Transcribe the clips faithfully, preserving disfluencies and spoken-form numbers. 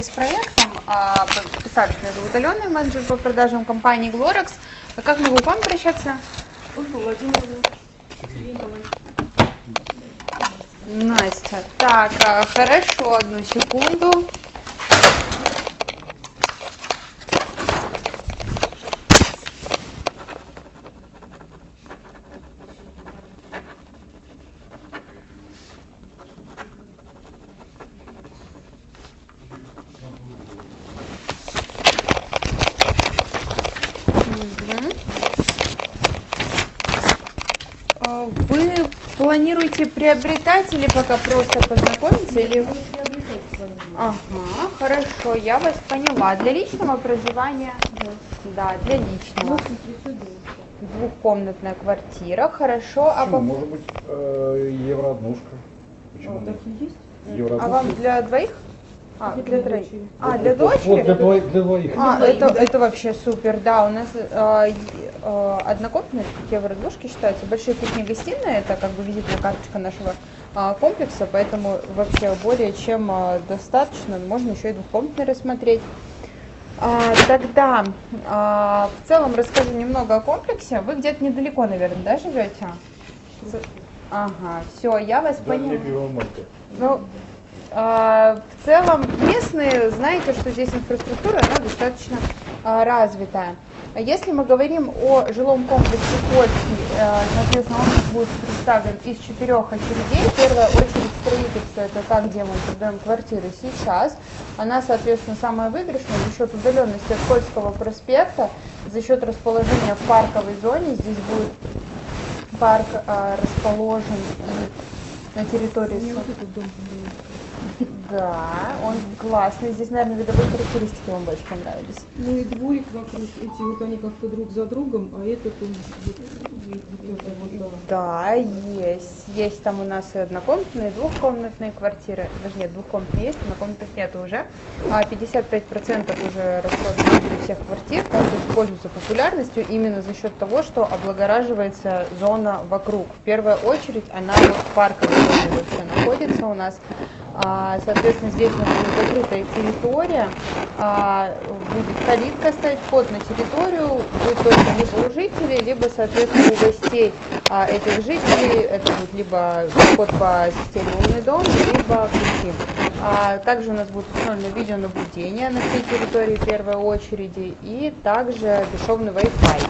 с проектом, подписались, меня зовут Алена, менеджер по продажам компании Glorex. А как могу к вам обращаться? Настя. Так, хорошо, одну секунду. Вы планируете приобретать или пока просто познакомиться? Или... Ага, хорошо, я вас поняла. Для личного проживания? Да, для личного. Двухкомнатная квартира, хорошо. Почему? А по... Может быть, э, еврооднушка. Почему? А, такие есть? Еврооднушка. А вам для двоих? А, Для для троих. дочери. А, Вот- для вот- вот дочери? для, двоих, для двоих. А, Для это, двоих, да. это вообще супер, да, у нас э, э, однокомнатные, как еврооднушки считаются, большие кухня-гостиная, это как бы визитная карточка нашего э, комплекса, поэтому вообще более чем э, достаточно, можно еще и двухкомнатные рассмотреть. А, тогда а, в целом расскажу немного о комплексе. Вы где-то недалеко, наверное, да, живете? Ага, все, я вас Да, поняла. не Первомайка. Ну, а, в целом местные, знаете, что здесь инфраструктура, она достаточно а, развитая. Если мы говорим о жилом комплексе Польский, э, соответственно, он у нас будет представлен из четырех очередей. Первая очередь строительства, это та, где мы продаем квартиры сейчас. Она, соответственно, самая выигрышная за счет удаленности от Польского проспекта, за счет расположения в парковой зоне. Здесь будет парк э, расположен и на территории... Мне вот этот дом понравился. Да, он классный. Здесь, наверное, видовые характеристики вам больше понравились. Ну и дворик вокруг, эти вот они как-то друг за другом, а этот он вот, вот, вот, вот, Да, есть. Есть там у нас и однокомнатные, и двухкомнатные квартиры. Даже нет, двухкомнатные есть, однокомнатных нет уже. А пятьдесят пять процентов уже распродано среди всех квартир, также пользуются популярностью именно за счет того, что облагораживается зона вокруг. В первую очередь она вот в парковой зоне вообще находится у нас. А, соответственно, здесь у нас будет закрытая территория, а, будет калитка стоять, вход на территорию, будет только либо у жителей, либо, соответственно, у гостей а, этих жителей, это будет либо вход по системе «Умный дом», либо ключи. А, также у нас будет установлено видеонаблюдение на всей территории в первой очереди и также бесшовный Wi-Fi.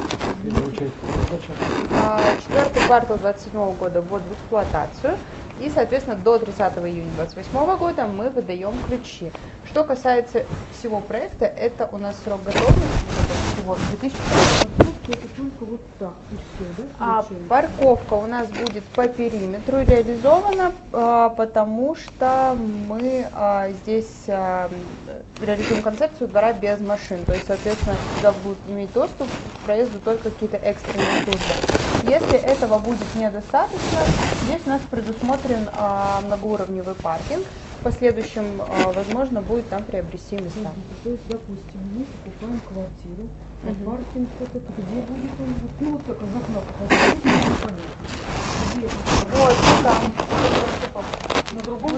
А, четвертый квартал двадцать седьмого года ввод в эксплуатацию. И, соответственно, до тридцатого июня двадцать восьмого года мы выдаем ключи. Что касается всего проекта, это у нас срок готовности всего две тысячи это только вот так, и все, да? А парковка у нас будет по периметру реализована, а, потому что мы а, здесь а, реализуем концепцию двора без машин. То есть, соответственно, сюда будут иметь доступ к проезду только какие-то экстренные службы. Если этого будет недостаточно, здесь у нас предусмотрен а, многоуровневый паркинг. В последующем, а, возможно, будет там приобрести места. То есть, допустим, мы покупаем квартиру, а Мгм. паркинг этот, где будет он? Вот, ну, вот так, из окна показать, непонятно. Где это? Вот, там. На другом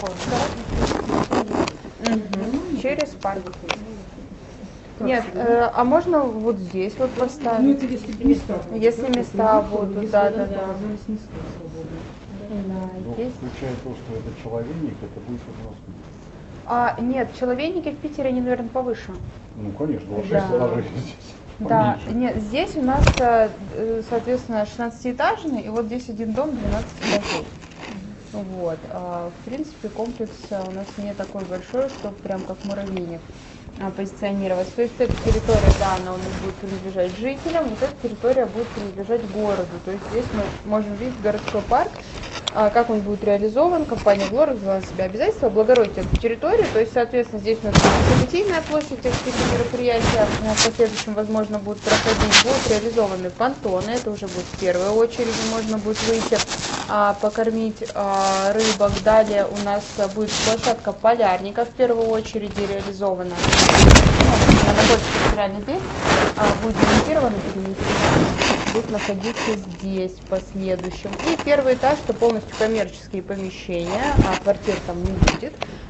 Мгм. Через парк. Нет, э, а можно вот здесь вот Ну, поставить? это если места. Если места будут, если да, это да, да. оказались места свободные. Да, Ну, есть. включая то, что это человек, это будет в Москве. А, нет, человейники в Питере, они, наверное, повыше. Ну, конечно, вот Да. шесть этажей здесь. Да, поменьше. нет, здесь у нас, э, соответственно, шестнадцатиэтажный, и вот здесь один дом, двенадцать этажей. Вот, а, в принципе, комплекс а, у нас не такой большой, чтобы прям как муравейник а, позиционировать. То есть эта территория, да, она у нас будет принадлежать жителям, вот эта территория будет принадлежать городу. То есть здесь мы можем видеть городской парк, а, как он будет реализован. Компания Glorex взяла на себя обязательство облагородить эту территорию. То есть, соответственно, здесь у нас будет событийная площадь, где какие-то мероприятия а, в последующем, возможно, будут проходить. Будут реализованы понтоны, это уже будет в первую очередь, можно будет выйти а, покормить а, рыбок. Далее у нас а, будет площадка полярника в первую очередь реализована. Ну, она находится специально здесь, а, будет демонтирована, перемонтирована. Будет находиться здесь в последующем. И первый этаж, это полностью коммерческие помещения, а квартир там не будет.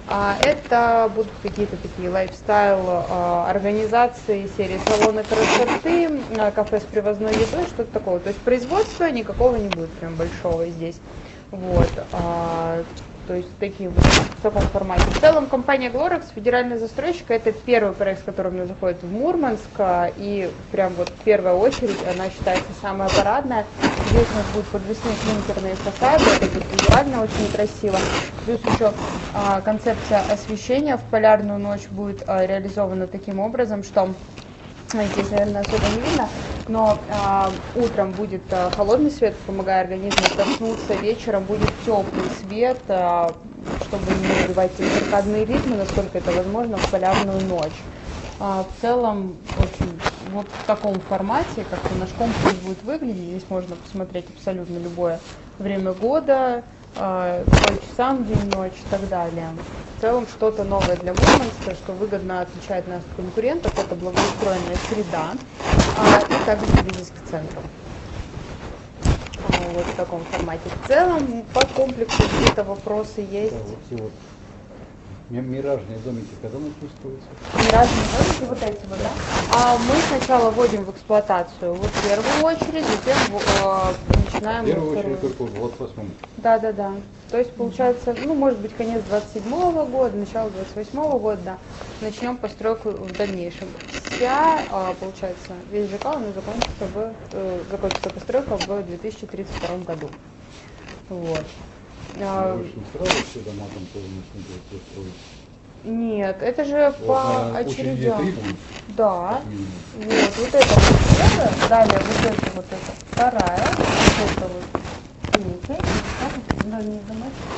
А, это будут какие-то такие лайфстайл а, организации серии салоны красоты, а, кафе с привозной едой, что-то такое. То есть производства никакого не будет прям большого здесь. Вот. А, то есть такие, в таком формате. В целом компания Glorex, федеральная застройщика, это первый проект, с которым она заходит в Мурманск, и прям вот в первую очередь она считается самая парадная. Здесь у нас будут подвесные клинкерные фасады, это будет визуально очень красиво. Плюс еще а, концепция освещения в полярную ночь будет а, реализована таким образом, что здесь, наверное, особо не видно, но а, утром будет а, холодный свет, помогая организму проснуться, вечером будет теплый свет, а, чтобы не убивать циркадные ритмы, насколько это возможно, в полярную ночь. А, в целом, очень вот в таком формате, как наш комплекс будет выглядеть, здесь можно посмотреть абсолютно любое время года, а, по часам, день, ночь и так далее. В целом что-то новое для Мурманска, что выгодно отличает нас от конкурентов, это благоустроенная среда, а, и также близость к центру. А, вот в таком формате. В целом по комплексу какие-то вопросы есть. Да, вот эти вот ми- миражные домики, когда начнут строиться? Миражные домики, вот эти вот, да? А мы сначала вводим в эксплуатацию вот в первую очередь, затем э, начинаем... В первую вторую. очередь только в двадцать восьмом. Да, да, да. То есть получается, ну, может быть, конец двадцать седьмого года, начало двадцать восьмого года, да. Начнем постройку в дальнейшем. Вся, а, получается, весь ЖК у нас закончится, в, э, закончится постройка в две тысячи тридцать втором году. Вот. А, Вы же не сразу все дома там тоже начнут будет строить. нет, это же Вот по на очереди очередям. три будет, Да. как минимум. Вот, вот это вот первая, далее вот это вот это вторая, вот это вот третья, и так, не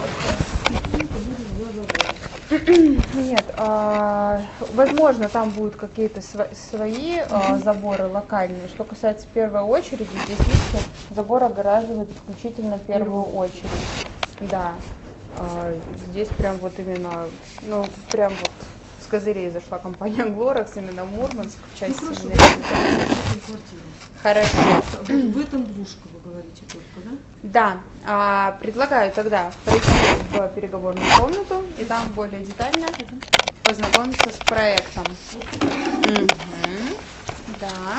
Нет, а, возможно, там будут какие-то св- свои а, заборы локальные. Что касается первой очереди, здесь, видите, забор огораживает исключительно первую очередь. Да, а, здесь прям вот именно, ну, прям вот с козырей зашла компания Glorex, именно в Мурманск, в части Ну, хорошо, именно квартиру. Хорошо. В этом двушка, вы говорите только, да? Да, а, предлагаю тогда пройти в переговорную комнату и там более детально познакомиться с проектом. Мгм. Да.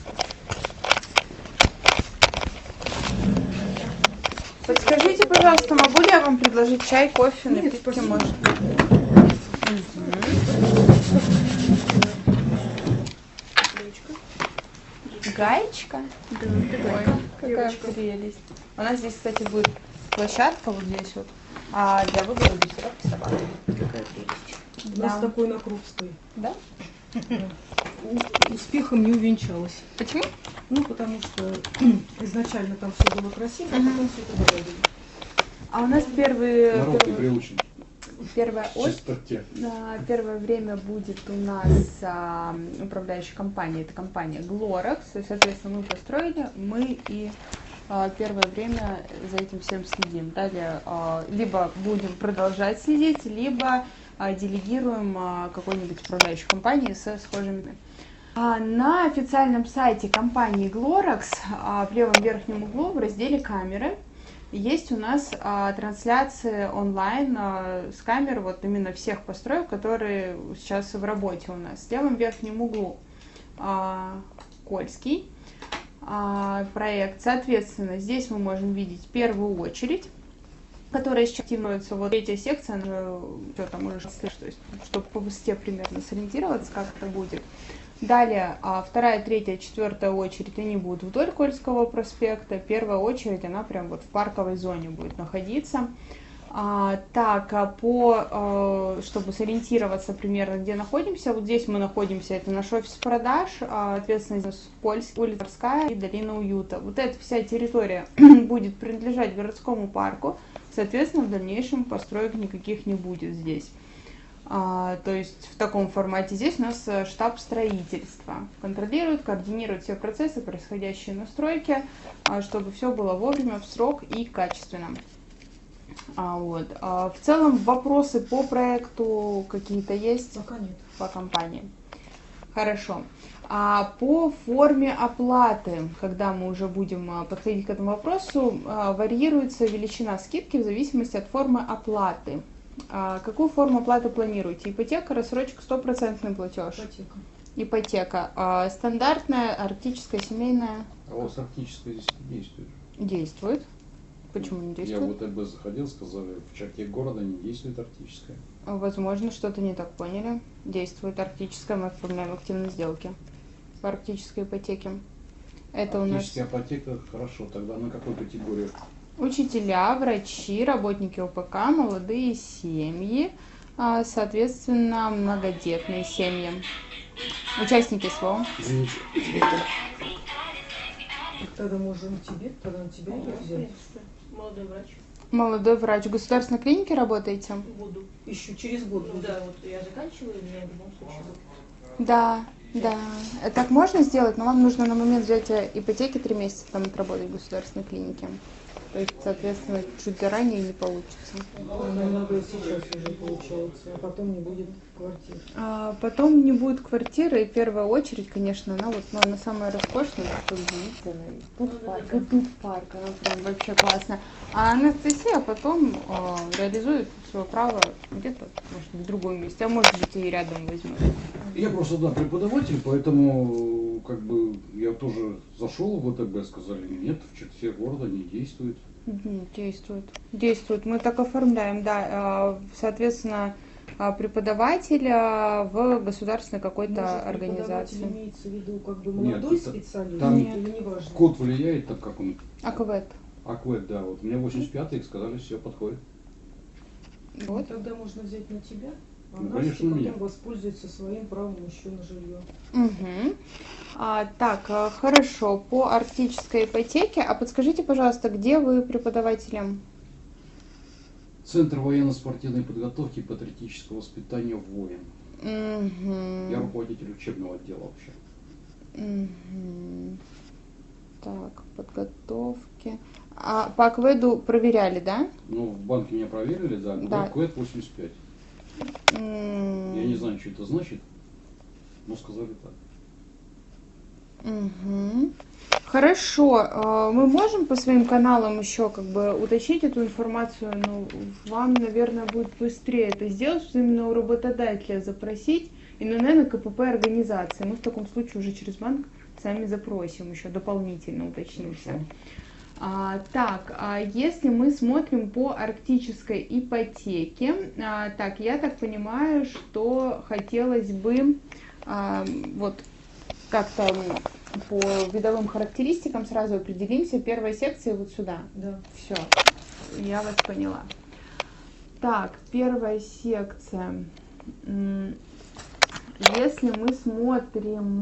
Подскажите, пожалуйста, могу ли я вам предложить чай, кофе, Нет, напитки, спасибо. может? Гаечка? Да, Ой, какая прелесть. У нас здесь, кстати, будет площадка вот здесь вот, а для выгула дрессировки собак. Какая прелесть. У нас Да. такой на круг стоит. Да? У- Успехом не увенчалось. Почему? Ну, потому что изначально там все было красиво, а потом все это доводили. А у нас первый, Народ не первый- приучен первая к ось, чистоте. а, первое время будет у нас а, управляющая компания, это компания Glorex, и, соответственно, мы построили, мы и а, первое время за этим всем следим. Далее а, либо будем продолжать следить, либо а, делегируем а, какой-нибудь управляющей компании со схожими. А, на официальном сайте компании Glorex а, в левом верхнем углу в разделе «Камеры» есть у нас а, трансляции онлайн а, с камер вот именно всех построек, которые сейчас в работе у нас. В левом верхнем углу а, Кольский а, проект. Соответственно, здесь мы можем видеть первую очередь, которая сейчас активируется. Вот третья секция, она все там уже, то есть, чтобы по высоте примерно сориентироваться, как это будет. Далее, а, вторая, третья, четвертая очередь, они будут вдоль Кольского проспекта. Первая очередь, она прям вот в парковой зоне будет находиться. А, так, а по, а, чтобы сориентироваться примерно, где находимся, вот здесь мы находимся, это наш офис продаж, а, ответственность Польский, улица Морская и Долина Уюта. Вот эта вся территория будет принадлежать городскому парку, соответственно, в дальнейшем построек никаких не будет здесь. А, то есть в таком формате здесь у нас штаб строительства контролирует, координирует все процессы, происходящие на стройке, а, чтобы все было вовремя, в срок и качественно. А, вот. А, в целом вопросы по проекту какие-то есть? Пока нет. По компании. Хорошо. А по форме оплаты, когда мы уже будем а, подходить к этому вопросу, а, варьируется величина скидки в зависимости от формы оплаты. А какую форму оплаты планируете? Ипотека, рассрочка, стопроцентный платеж? Ипотека. Ипотека. А стандартная, арктическая, семейная? А у вас арктическая здесь не действует? Действует. Почему не Я действует? в ОТБ заходил, сказали, в черте города не действует арктическая. Возможно, что-то не так поняли. Действует арктическая, мы оформляем активные сделки по арктической ипотеке. Это у нас Арктическая ипотека, хорошо, тогда на какую категорию? учителя, врачи, работники ОПК, молодые семьи, а, соответственно, многодетные семьи. Участники СВО. Извините. Тогда можем тебе, тогда на тебя ее взять. Молодой врач. Молодой врач. В государственной клинике работаете? Буду. Еще через год Ну будет. да, вот я заканчиваю, у меня в любом случае будет. Да, да. Э, Так можно сделать, но вам нужно на момент взятия ипотеки три месяца там отработать в государственной клинике. То есть, соответственно, чуть заранее не получится. Нам надо сейчас уже получается, а потом не будет квартир. А потом не будет квартиры, и в первую очередь, конечно, она вот, ну, она самая роскошная, тут удивительная. Тут парк, и тут парк, она прям вообще классная. А Анастасия потом э, реализует свое право где-то, может быть, в другом месте, а может быть, и рядом возьмет. Я просто, да, преподаватель, поэтому как бы я тоже зашел в ОТБ, сказали, нет, в черте города не действует. Мгм, действует. Действует. Мы так оформляем, да. А, Соответственно, а, преподаватель а, в государственной какой-то Может, организации. преподаватель имеется в виду как бы Нет, молодой это- специалист там или не важно? Код влияет, так как он, АКВЭД. аквэд, да, вот у меня восемьдесят пятый, сказали, все подходит. Вот. Тогда можно взять на тебя, а Ну, Настя конечно, на потом меня. воспользуется своим правом еще на жилье. Мгм. А, так, а, хорошо. По арктической ипотеке. А подскажите, пожалуйста, где вы преподавателем? Центр военно-спортивной подготовки и патриотического воспитания воин. Мгм. Я руководитель учебного отдела вообще. Мгм. Так, подготовки. А по АКВЭДу проверяли, да? Ну, в банке меня проверили, да, Да. квэд восемьдесят пять. М. Я не знаю, что это значит, но сказали так. Мгм. Хорошо, а, мы можем по своим каналам еще как бы уточнить эту информацию, но вам, наверное, будет быстрее это сделать, что именно у работодателя запросить, и, ну, наверное, КПП организации. Мы в таком случае уже через банк сами запросим, еще дополнительно уточнимся. Хорошо. А, так, а если мы смотрим по арктической ипотеке, а, так, я так понимаю, что хотелось бы а, вот как-то м, по видовым характеристикам сразу определимся. Первая секция вот сюда. Да. Все, я вас поняла. Так, первая секция. М, Если мы смотрим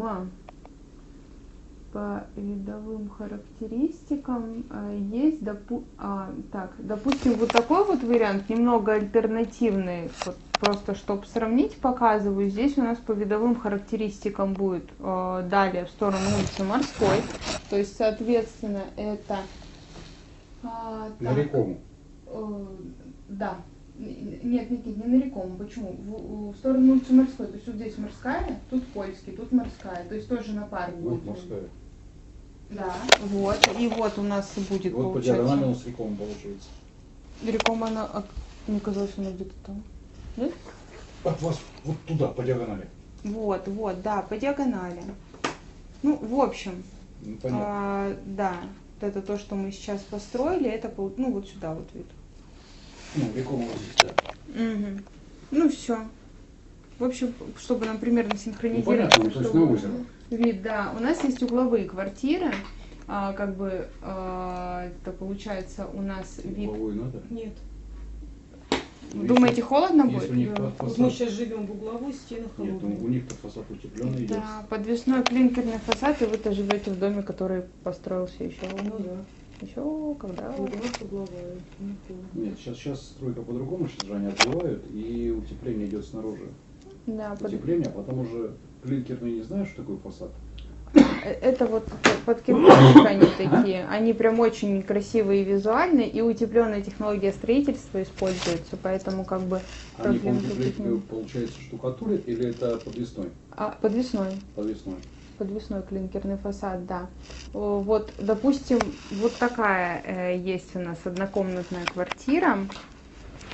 по видовым характеристикам, э, есть, допу- а, так, допустим, вот такой вот вариант, немного альтернативный, вот просто чтобы сравнить, показываю. Здесь у нас по видовым характеристикам будет э, далее в сторону улицы Морской, то есть, соответственно, это... а, На так, рекому. э, да. Н- Нет, Никит, не на рекому. Почему? В, в сторону улицы Морской. То есть вот здесь Морская, тут Польский, тут Морская. То есть тоже на парк Вот будет. морская. Да, вот. И вот у нас будет, Вот по получается, диагонали у нас реком получается. рекома, она, а, мне казалось, она где-то там. Нет? От вас вот туда, по диагонали. Вот, вот, да, по диагонали. Ну, в общем, Ну, понятно. а, да, вот это то, что мы сейчас построили, это, пол- ну, вот сюда вот вид. Ну, реком вот здесь, да. Мгм. Ну, все. В общем, чтобы нам примерно Ну, синхронизировать. понятно, ну, то есть чтобы- на озеро. Вид, да. У нас есть угловые квартиры. А, как бы а, это получается у нас вид. Угловой надо. Нет. Ну, Думаете, если- холодно если будет? у них Да. фасад- Вот мы сейчас живем в угловой, стены Нет, ну, холодные. у них-то фасад утепленный идет. Да, подвесной клинкерный фасад, и вы-то живете в доме, который построился еще, Ну да. еще когда. Вот у нас угловая. не холодно. Нет, сейчас, сейчас стройка по-другому, сейчас же они отбивают, и утепление идет снаружи. Да, под- Утепление, а потом уже клинкерный, не знаю, что такое фасад. э, это вот под кирпичик они такие. Они прям очень красивые и визуальные, и утепленная технология строительства используется, поэтому как бы Они по проблем таких утеплению, нет. получается, штукатурят или это подвесной? А, подвесной. Подвесной. Подвесной клинкерный фасад, да. О, Вот, допустим, вот такая э, есть у нас однокомнатная квартира.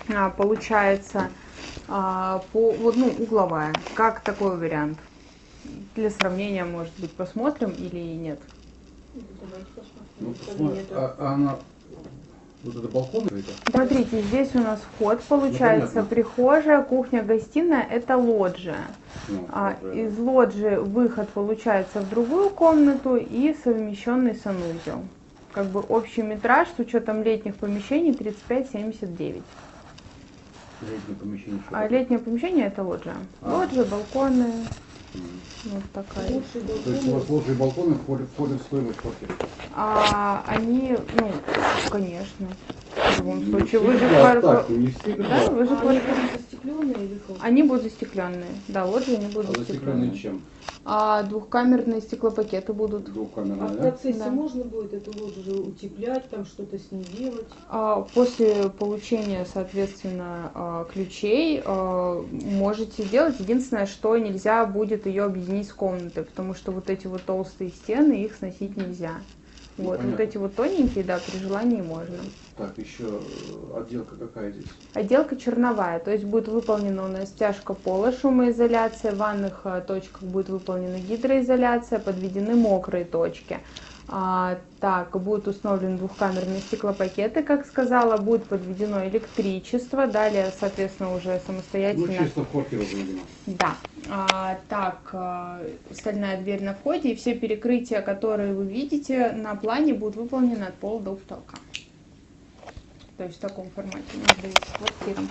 а, получается а, по, вот, ну, угловая. Как такой вариант? Для сравнения, может быть, посмотрим или нет? Давайте посмотрим. Ну, Тогда посмотри, нету. а, а она, вот это балкон это? Смотрите, здесь у нас вход получается, понятно. прихожая, кухня, гостиная, это лоджия. Ну, А, правильно. из лоджии выход получается в другую комнату и совмещенный санузел. Как бы общий метраж с учетом летних помещений тридцать пять семьдесят девять. Летнее помещение. что А такое? летнее помещение это лоджия. А. Лоджия, балконы, М. вот такая. Лучший То есть у вас балкон. ложные балконы входят, входят в стоимость квартиры? А они, ну, конечно, в любом Не случае, вы же всегда квар- так, не всегда. да, вы же А они квар- будут застекленные или как? они будут застекленные. Да, лоджии они будут А застекленные застекленные. чем? А двухкамерные стеклопакеты будут. А Двухкамерные, в да? процессе Да. можно будет эту лоджию утеплять, там что-то с ней делать? А, После получения, соответственно, а, ключей а, можете сделать. Единственное, что нельзя будет ее объединить с комнатой, потому что вот эти вот толстые стены, их сносить нельзя. Ну, Вот, вот понятно. эти вот тоненькие, да, при желании можно. Так, еще э, отделка какая здесь? Отделка черновая, то есть будет выполнена у нас стяжка пола, шумоизоляция, в ванных а, точках будет выполнена гидроизоляция, подведены мокрые точки. А, так, будут установлены двухкамерные стеклопакеты, как сказала, будет подведено электричество, далее, соответственно, уже Ну, самостоятельно. чисто в квартиру заведено. Да. А, так, а, стальная дверь на входе, и все перекрытия, которые вы видите на плане, будут выполнены от пола до потолка. То есть в таком формате у нас дают квартира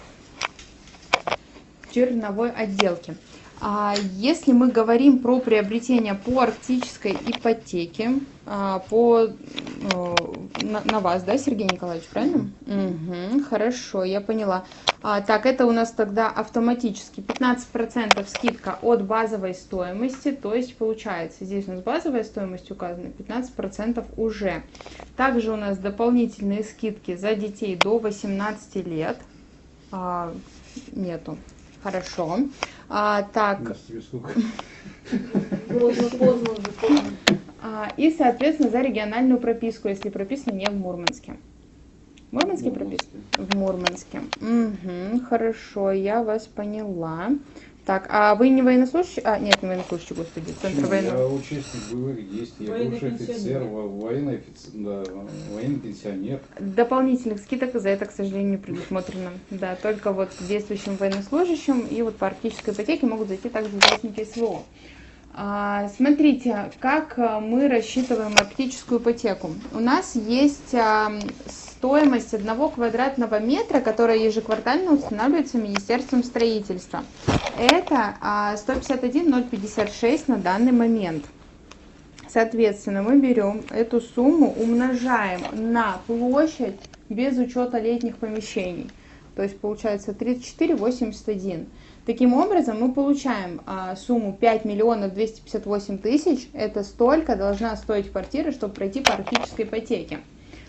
в черновой отделке. А если мы говорим про приобретение по арктической ипотеке, а, по, э, на, на вас, да, Сергей Николаевич, правильно? Угу, хорошо, я поняла. А, так, это у нас тогда автоматически пятнадцать процентов скидка от базовой стоимости, то есть получается, здесь у нас базовая стоимость указана, пятнадцать процентов уже. Также у нас дополнительные скидки за детей до восемнадцати лет. А, нету. Хорошо. А, так, Настя, тебе сколько? Поздно, поздно уже, поздно. а, и, соответственно, за региональную прописку, если прописано не в Мурманске. В Мурманске прописано? В Мурманске. Угу, хорошо, я вас поняла. Так, а вы не военнослужащий? А, нет, не военнослужащий, господи, центр Почему? военного. Я участник боевых действий, я Военный бывший офицер, пенсионер. во- военный офицер, да, военный пенсионер. Дополнительных скидок за это, к сожалению, не предусмотрено. Да, только вот действующим военнослужащим и вот по арктической ипотеке могут зайти также участники СВО. А, смотрите, как а, мы рассчитываем арктическую ипотеку. У нас есть а, стоимость одного квадратного метра, которая ежеквартально устанавливается Министерством строительства. Это а, сто пятьдесят один тысяча пятьдесят шесть на данный момент. Соответственно, мы берем эту сумму, умножаем на площадь без учета летних помещений. То есть получается тридцать четыре восемьдесят один. Таким образом, мы получаем а, сумму пять миллионов двести пятьдесят восемь тысяч. Это столько должна стоить квартира, чтобы пройти по арктической ипотеке.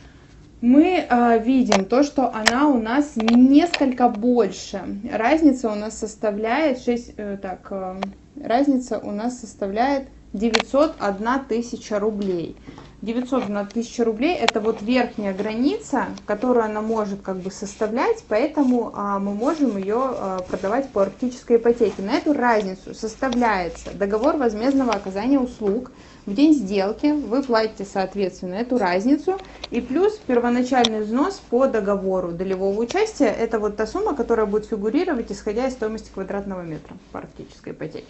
Мы а, видим то, что она у нас несколько больше. Разница у нас составляет шесть, э, так, э, разница у нас составляет девятьсот одна тысяча рублей. девятьсот одна тысяча рублей это вот верхняя граница, которую она может как бы составлять, поэтому а, мы можем ее а, продавать по арктической ипотеке. На эту разницу составляется договор возмездного оказания услуг. В день сделки вы платите, соответственно, эту разницу и плюс первоначальный взнос по договору долевого участия. Это вот та сумма, которая будет фигурировать, исходя из стоимости квадратного метра по арктической ипотеке.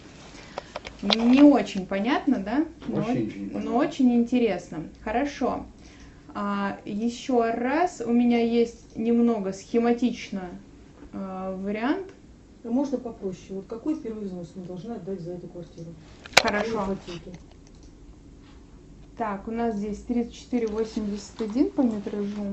Не очень понятно, да? Но, Вообще ничего не понятно. но очень интересно. Хорошо. А, еще раз, у меня есть немного схематично а, вариант. А можно попроще? Вот какой первый взнос мы должны отдать за эту квартиру? Хорошо. По ипотеке. Так, у нас здесь тридцать четыре восемьдесят один по метражу.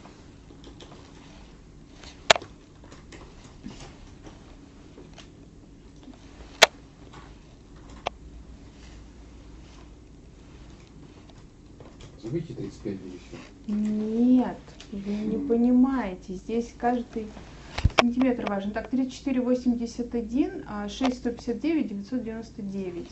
Забейте тридцать пять и все. Нет, вы не понимаете. Здесь каждый сантиметр важен. Так, тридцать четыре восемьдесят один, а шесть сто пятьдесят девять девятьсот девяносто девять.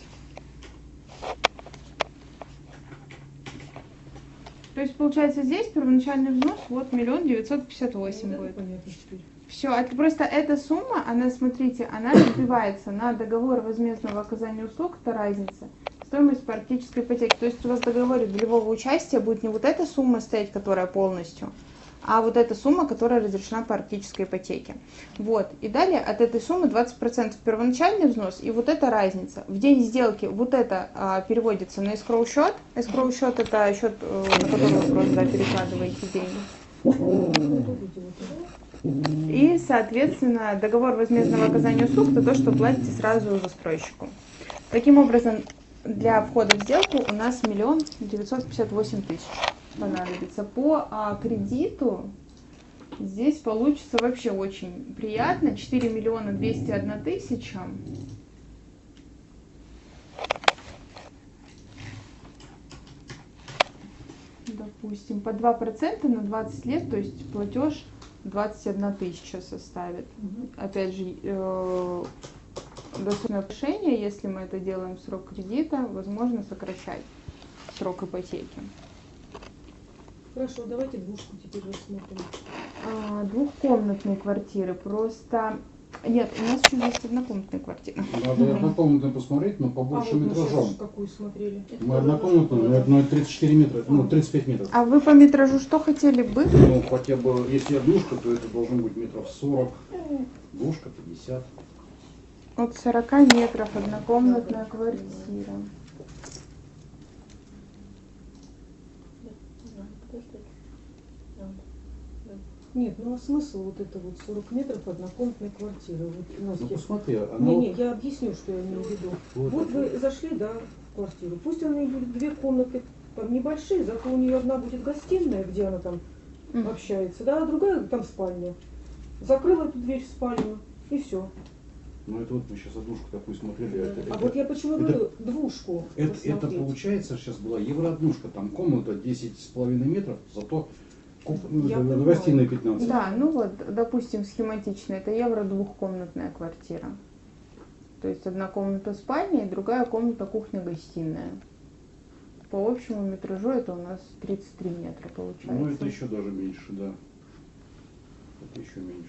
То есть, получается, здесь первоначальный взнос вот миллион девятьсот пятьдесят восемь Ну, да, будет. понятно теперь. Все, это просто эта сумма, она, смотрите, она разбивается на договор возмездного оказания услуг, это разница, стоимость по арктической ипотеке. То есть у вас в договоре долевого участия будет не вот эта сумма стоять, которая полностью, а вот эта сумма, которая разрешена по арктической ипотеке. Вот. И далее от этой суммы двадцать процентов первоначальный взнос, и вот эта разница. В день сделки вот это а, переводится на escrow счет. Escrow счет это счет, на который вы просто да, перекладываете деньги. И, соответственно, договор возмездного оказания услуг это то, что платите сразу застройщику. Таким образом, для входа в сделку у нас миллион девятьсот пятьдесят восемь тысяч понадобится. По а, кредиту здесь получится вообще очень приятно. четыре миллиона двести одна тысяча. Допустим, по два процента на двадцать лет, то есть платеж двадцать одна тысяча составит. Угу. Опять же, э, досрочное погашение, если мы это делаем в срок кредита, возможно сокращать срок ипотеки. Хорошо, давайте двушку теперь рассмотрим. А, двухкомнатные квартиры просто... Нет, у нас еще есть однокомнатные квартиры. Надо однокомнатную посмотреть, но побольше а вот метражом. Мы какую смотрели? Мы однокомнатную, но это тридцать четыре метра, ну тридцать пять метров. А вы по метражу что хотели бы? Ну, хотя бы, если однушка, то это должно быть метров сорок, двушка пятьдесят. От сорока метров однокомнатная квартира. Нет, ну а смысл вот это вот сорок метров однокомнатной квартиры? Вот у нас Ну, есть... посмотри, она Не, вот... не, я объясню, что я имею в виду. Вот, Вот вы зашли, да, в квартиру. Пусть она и будет две комнаты, там небольшие, зато у нее одна будет гостиная, где она там Мгм. общается, да, а другая там спальня. Закрыла эту дверь в спальню, и все. Ну, это вот мы сейчас однушку такую смотрели. Это, А это, вот я почему это- говорю двушку это, это рассмотреть. получается, сейчас была еврооднушка, там комната десять с половиной метров, зато куп... ну, Я это понимаю. гостиная пятнадцать. Да, ну вот, допустим, схематично, это евро двухкомнатная квартира. То есть одна комната спальня и другая комната кухня-гостиная. По общему метражу это у нас тридцать три метра получается. Ну, это еще даже меньше, да. Это еще меньше.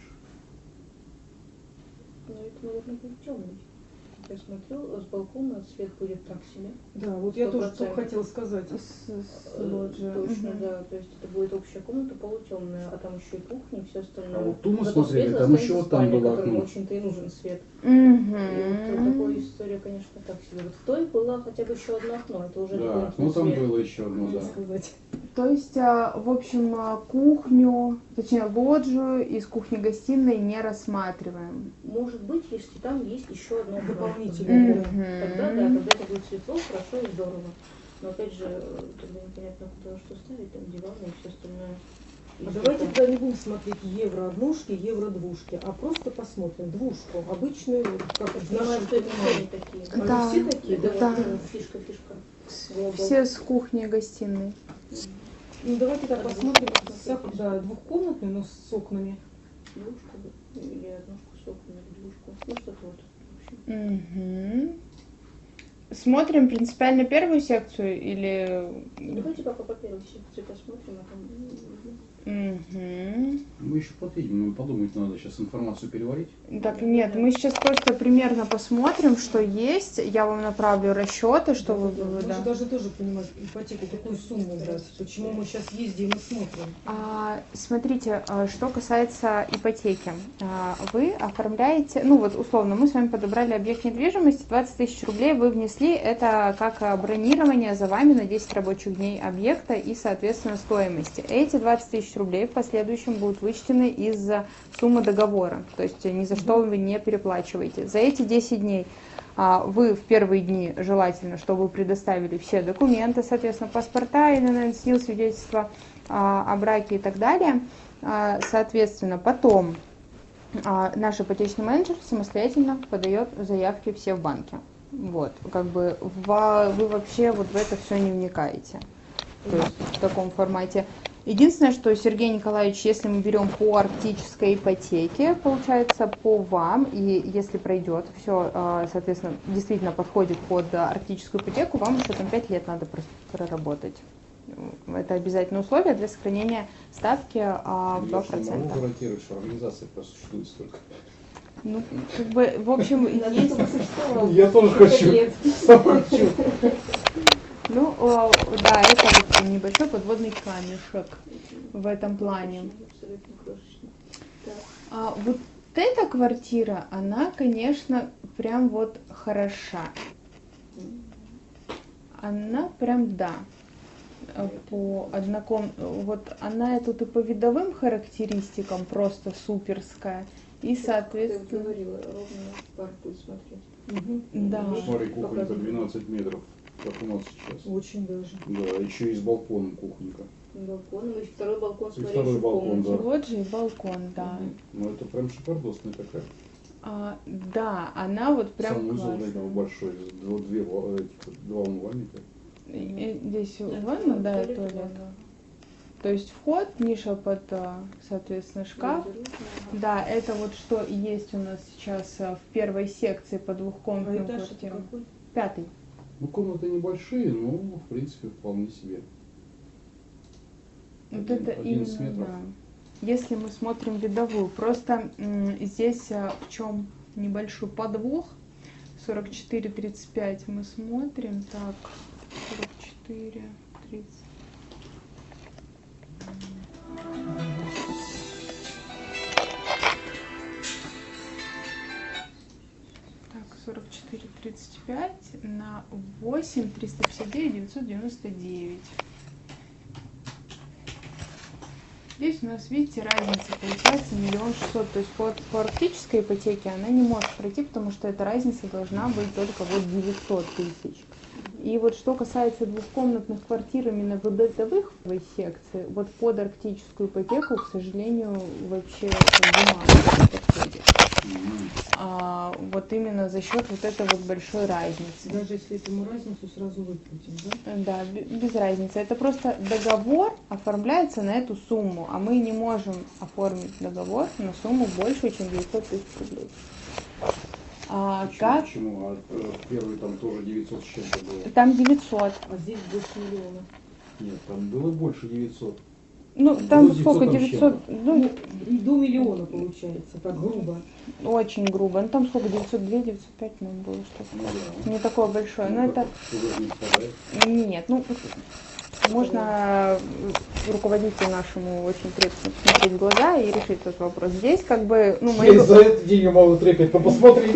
Ну, это, наверное, будет темный. Я смотрю, с балкона свет будет так себе. Да, вот я Сто тоже только процентов. хотела сказать. С, с Э, лоджией. Точно, Мгм. да. То есть это будет общая комната полутемная, а там еще и кухня, и все остальное. А вот ту мы Зато смотрели, светло там останется еще вот там спальня, было которому окно. очень-то и нужен свет. Мгм. И вот такая история, конечно, так себе. Вот в той была хотя бы еще одно окно, это уже Да, дополнительный ну там свет. было еще одно, да. Можно сказать. То есть, а, в общем, а, кухню, точнее лоджию из кухни-гостиной не рассматриваем. Может быть, если там есть еще одно окно. Дополнительно. да. Тогда, да, тогда это будет светло, хорошо и здорово. Но опять же, тогда непонятно, куда что ставить, там диваны и все остальное. И А что давайте там. тогда не будем смотреть евро однушки, евро двушки, а просто посмотрим двушку, обычную, вот как в Понимаю, нашем что это понимании. все такие. Они Да. все такие, да? Да. Вот, ну, фишка, фишка. Все с кухни-гостиной. Ну давайте так А посмотрим, двушку с- посмотрим. да, двухкомнатную, но с окнами. Двушку или однушку с окнами, или двушку. Ну, что-то вот. В общем. Мгм. Смотрим принципиально первую секцию или... Давайте пока по первой секции посмотрим, а там ну, видно. Мгм. Мы еще подъедем, но подумать надо, сейчас информацию переварить. Так, нет, мы сейчас просто примерно посмотрим, что есть. Я вам направлю расчеты, что вы... вы- Мы да. же должны тоже понимать ипотеку, какую сумму брать. Почему мы сейчас ездим и смотрим. А, смотрите, а, что касается ипотеки. А, Вы оформляете, ну вот условно, мы с вами подобрали объект недвижимости, двадцать тысяч рублей вы внесли, это как а, бронирование за вами на десять рабочих дней объекта и, соответственно, стоимости. Эти двадцать тысяч рублей в последующем будут вычтены из суммы договора, то есть ни за что вы не переплачиваете. За эти десять дней а, вы в первые дни желательно, чтобы предоставили все документы, соответственно, паспорта, эн эн эн, СНИЛ, свидетельства а, о браке и так далее. А, Соответственно, потом а, наш ипотечный менеджер самостоятельно подает заявки все в банке. Вот, как бы ва- вы вообще вот в это все не вникаете. То есть в таком формате. Единственное, что, Сергей Николаевич, если мы берем по арктической ипотеке, получается, по вам, и если пройдет все, соответственно, действительно подходит под арктическую ипотеку, вам еще там пять лет надо просто проработать. Это обязательное условие для сохранения ставки а, в два Я же не могу процента. гарантировать, что организация просуществует столько. Ну, как бы, в общем, Надо, есть... чтобы существовало Я тоже несколько хочу. лет. Сам хочу. Ну, о, да, это вот небольшой подводный камешек в этом плане. Абсолютно крошечный. Так. А вот эта квартира, она, конечно, прям вот хороша. Она прям, да, по одноком... Вот она тут и по видовым характеристикам просто суперская. И, Ты соответственно... говорила, ровно парк будет смотреть. Мгм. Да. Смотри, кухонька Показывай. двенадцать метров, как у нас сейчас. Очень даже. Да, еще и с балконом кухонька. Балкон, и второй балкон И смотреть второй в балкон, комнате. да. Вот же и балкон, да. Ну это прям шикардосная такая. А, да, она вот прям Санузел классная. этого большой, с дво- две, ва- этих, два умывальника. И- и Здесь Да, ванна, да, и туалет, туалет. ванна. То есть вход, ниша под, а, соответственно, шкаф. Гардероб, ага. Да, это вот что и есть у нас сейчас а, в первой секции по А двухкомнатным этаж это квартирам. какой? Пятый. Ну комнаты небольшие, но в принципе вполне себе. Вот Один- это одиннадцать именно, метров. да. Если мы смотрим видовую, просто м, здесь а, в чем небольшой подвох. сорок четыре тридцать пять мы смотрим. Так, сорок четыре тридцать. Так, сорок четыре тридцать пять на восемь триста пятьдесят девять девятьсот девяносто девять. Здесь у нас, видите, разница получается миллион шестьсот. То есть по, по арктической ипотеке она не может пройти, потому что эта разница должна быть только вот девятьсот тысяч. И вот что касается двухкомнатных квартир именно в бытовых секции, вот под арктическую ипотеку, к сожалению, вообще бумага не подходит. М. А, вот именно за счет вот этой вот большой разницы. Даже если этому разницу сразу выплатим, да? Да, б- без разницы. Это просто договор оформляется на эту сумму, а мы не можем оформить договор на сумму больше, чем девятьсот тысяч рублей. А Почему? как? Почему? А э, первый там тоже девятьсот с чем-то было. Там девятьсот. А здесь больше миллиона. Нет, там было больше девятьсот. Ну, Ну, там девятьсот сколько? там с девятьсот? Ну, И до миллиона получается, так грубо. очень грубо. Ну, там сколько? девятьсот два, девятьсот пять, ну, было что-то. Ну да. Не такое большое. Ну, Но это... как сюда не впадает. Нет, ну, можно руководителю нашему очень крепко смотреть в глаза и решить этот вопрос. Здесь как бы, ну, мои... Я за этот день могу трекать, но посмотри.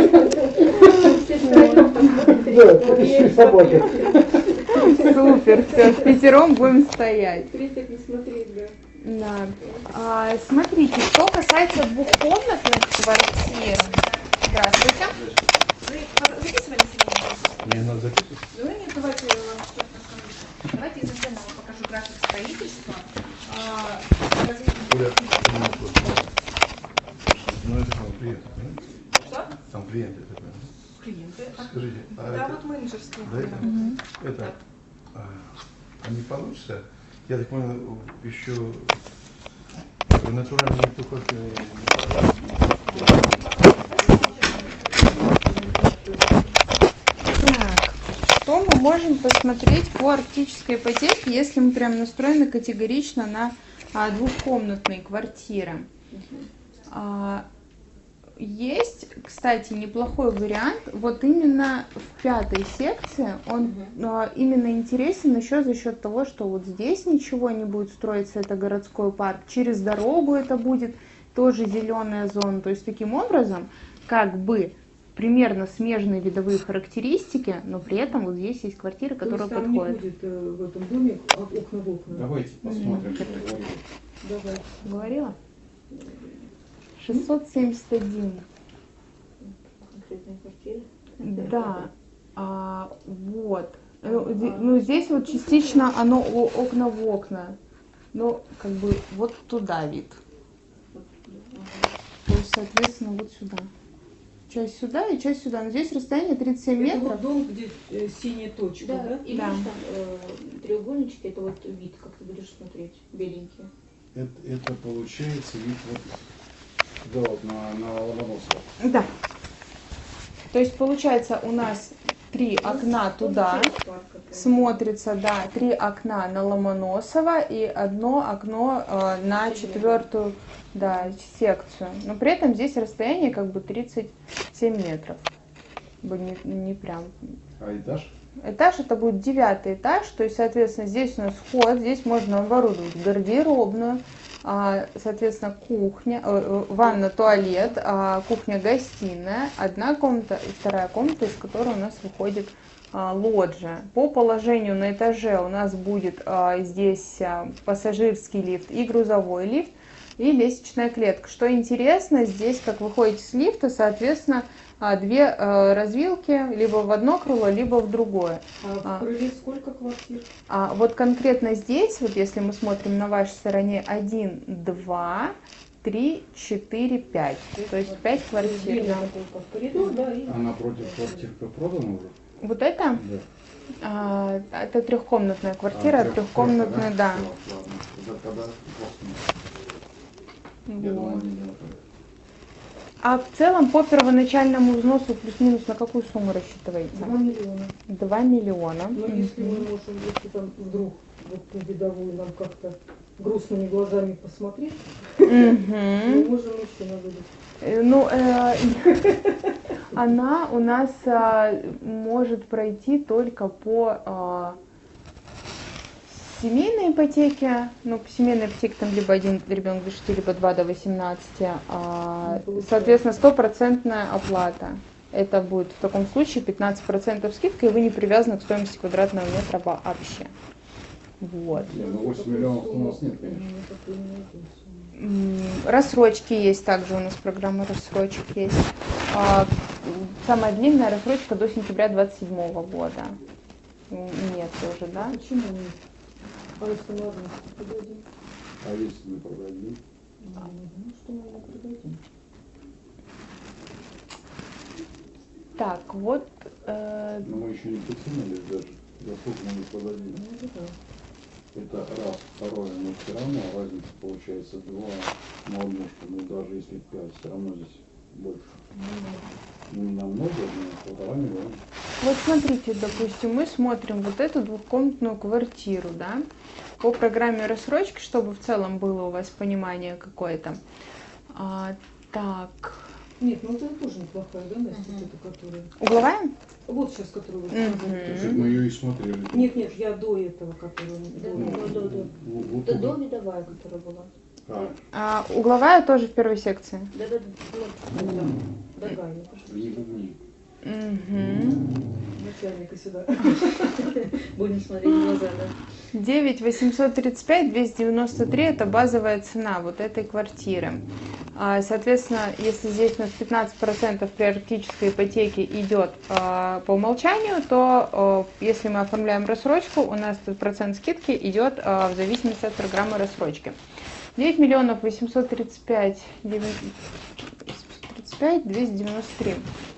Да, еще и собаки. Супер, все, в пятером будем стоять. Тридцать не смотреть, да. Да. А, смотрите, что касается двухкомнатных квартир. Здравствуйте. Вы записывали сегодня? Мне надо записывать. Ну нет, давайте я вам сейчас расскажу. Давайте изначально вам покажу график строительства. А, Оля, ну это там клиенты, понимаете? Что? Там клиенты, это правильно? Клиенты. Скажите, а Да, это, вот менеджерские. да, это, Мгм. это а, а не получится? Я так понял, еще натуральный только Так, что мы можем посмотреть по арктической ипотеке, если мы прям настроены категорично на а, двухкомнатные квартиры? А, есть, кстати, неплохой вариант. Вот именно в пятой секции он а, именно интересен еще за счет того, что вот здесь ничего не будет строиться, это городской парк. Через дорогу это будет тоже зеленая зона. То есть таким образом, как бы примерно смежные видовые характеристики, но при этом вот здесь есть квартиры, То есть которые там не подходят. будет э, в этом доме о- окна в окна. Давайте посмотрим, что говорит. Давай. Говорила? шестьсот семьдесят один. Конкретные квартиры. Да, а, вот. Ну, зе- ну, здесь вот частично оно о- окна в окна. Но как бы вот туда вид. То есть, соответственно, вот сюда. Часть сюда и часть сюда. Но здесь расстояние тридцать семь Это вот метров. дом, где э, синяя точка, Да, да? и Да. видишь там э, треугольнички, это вот вид, как ты будешь смотреть, беленький. Это, это получается вид вот да, вот на, на Ломоносова. Да. То есть, получается, у нас три окна туда, смотрится, да, три окна на Ломоносова и одно окно э, на четвертую, да, секцию. Но при этом здесь расстояние как бы тридцать семь метров. Не, не прям. А этаж? Этаж это будет девятый этаж, то есть, соответственно, здесь у нас вход, здесь можно оборудовать гардеробную, а, соответственно, кухня, э, ванна, туалет, а, кухня-гостиная, одна комната и вторая комната, из которой у нас выходит а, лоджия. По положению на этаже у нас будет а, здесь а, пассажирский лифт и грузовой лифт, и лестничная клетка. Что интересно, здесь, как вы выходите с лифта, соответственно, а, две а, развилки, либо в одно крыло, либо в другое. А в крыле сколько квартир? А вот конкретно здесь, вот если мы смотрим на вашей стороне, один, два, три, четыре, пять. То есть пять квартир. Да. Коридор, да, и... А напротив квартирка продана уже? Вот это? Да. А, это трехкомнатная квартира, А, трехкомнатная, да. Всё, ладно. Тогда, тогда классно. Я Вот. думал, не делают. А в целом по первоначальному взносу плюс-минус на какую сумму рассчитываете? Два миллиона. Два миллиона. Но если мы можем, если там вдруг вот ту бедовую нам как-то грустными глазами посмотреть, мы Мгм. можем еще навыдать. Э, Ну, э, она у нас а, может пройти только по а, семейной ипотеке. Ну, по семейной ипотеке там либо один ребенок до шести, либо два до восемнадцати. А, соответственно, стопроцентная оплата. Это будет в таком случае пятнадцать процентов скидка, и вы не привязаны к стоимости квадратного метра вообще. Вот. Не, ну восемь миллионов у нас нет, конечно. М, Рассрочки есть также, у нас программа рассрочек есть. А, Самая длинная рассрочка до сентября двадцать седьмого года. М, Нет тоже, да? Почему нет? А если мы одну продадим? А если мы продадим? Ну, что мы не продадим? Так, вот. э, Но мы еще не приценились даже. За сколько мы не продадим? Ну, да. Это раз. Второе, но все равно разница получается два на одну, что ну даже если пять, все равно здесь больше. Ну, не намного, но полтора миллиона. Вот смотрите, допустим, мы смотрим вот эту двухкомнатную квартиру, да, по программе рассрочки, чтобы в целом было у вас понимание какое-то. А, так, Нет, ну это тоже неплохая, да, Настя, вот эта, которая... угловая? Вот сейчас, которую вы Мгм. сказали. Значит, мы ее и смотрели. Нет, нет, я до этого, которую... Да, до- ну, да, да. Вот- вот Это это- до видовая, которая была. А, А, угловая тоже в первой секции. Да, да, да. Ну, там, Догая. не бубни. Угу. Начальника сюда. Будем смотреть в глаза, да. девять восемьсот тридцать пять двести девяносто три это базовая цена вот этой квартиры. А, Соответственно, если здесь у нас пятнадцать процентов при арктической ипотеке идет а, по умолчанию, то а, если мы оформляем рассрочку, у нас этот процент скидки идет а, в зависимости от программы рассрочки. девять миллионов восемьсот тридцать пять двести девяносто три.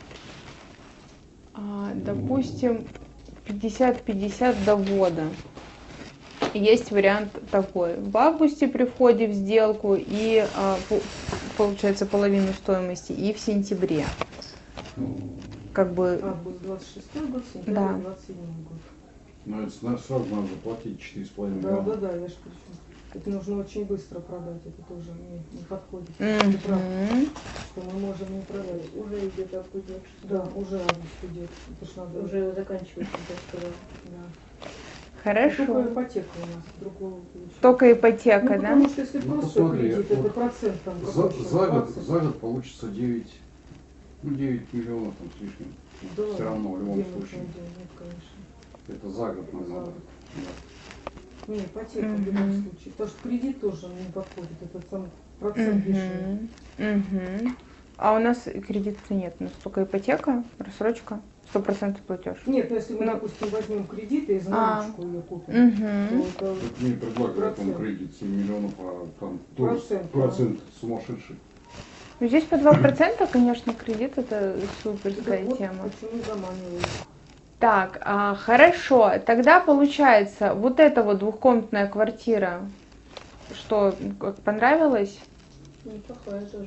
А, Допустим, пятьдесят пятьдесят до ввода. Есть вариант такой. В августе при входе в сделку и а, по- получается половину стоимости, и в сентябре. Как бы, Август двадцать шестой год, сентябрь Да. двадцать седьмой год. Но это сна- сразу надо заплатить четыре с половиной Да, да, миллиона. да, я же причем. Это нужно очень быстро продать, это тоже не, не подходит. Ты прав, мгм. что мы можем не продать. Уже идет август двадцать Да, шестого. уже август идет. Это ж надо. Уже заканчивается, я сказала. Да. Хорошо. Только ипотека у нас, другого получается. Только ипотека, Ну, да? потому что если Ну, просто посмотри, кредит, вот это процент там За, какой-то, за год, двадцать. за год получится девять, ну, девять миллионов там с лишним. Да, Все равно, в любом где мы случае. найдем? Нет, конечно. Это за год нам За надо. год. Да. Не, ипотека в любом Мгм. случае. Потому что кредит тоже не подходит, это сам процент дешевле. Мгм. Мгм. А у нас кредита нет, у нас только ипотека, рассрочка, сто процентов платеж. Нет, ну если мы, Ну. допустим, возьмем кредит и за А. наличку ее купим, Угу. то это Тут мне предлагают там Процент. кредит семь миллионов, а там тоже Процент, процент сумасшедший. Ну, здесь по два процента, конечно, кредит это суперская вот тема. почему заманивают. Так, а, хорошо. Тогда получается, вот эта вот двухкомнатная квартира, что, как понравилось? Неплохая тоже.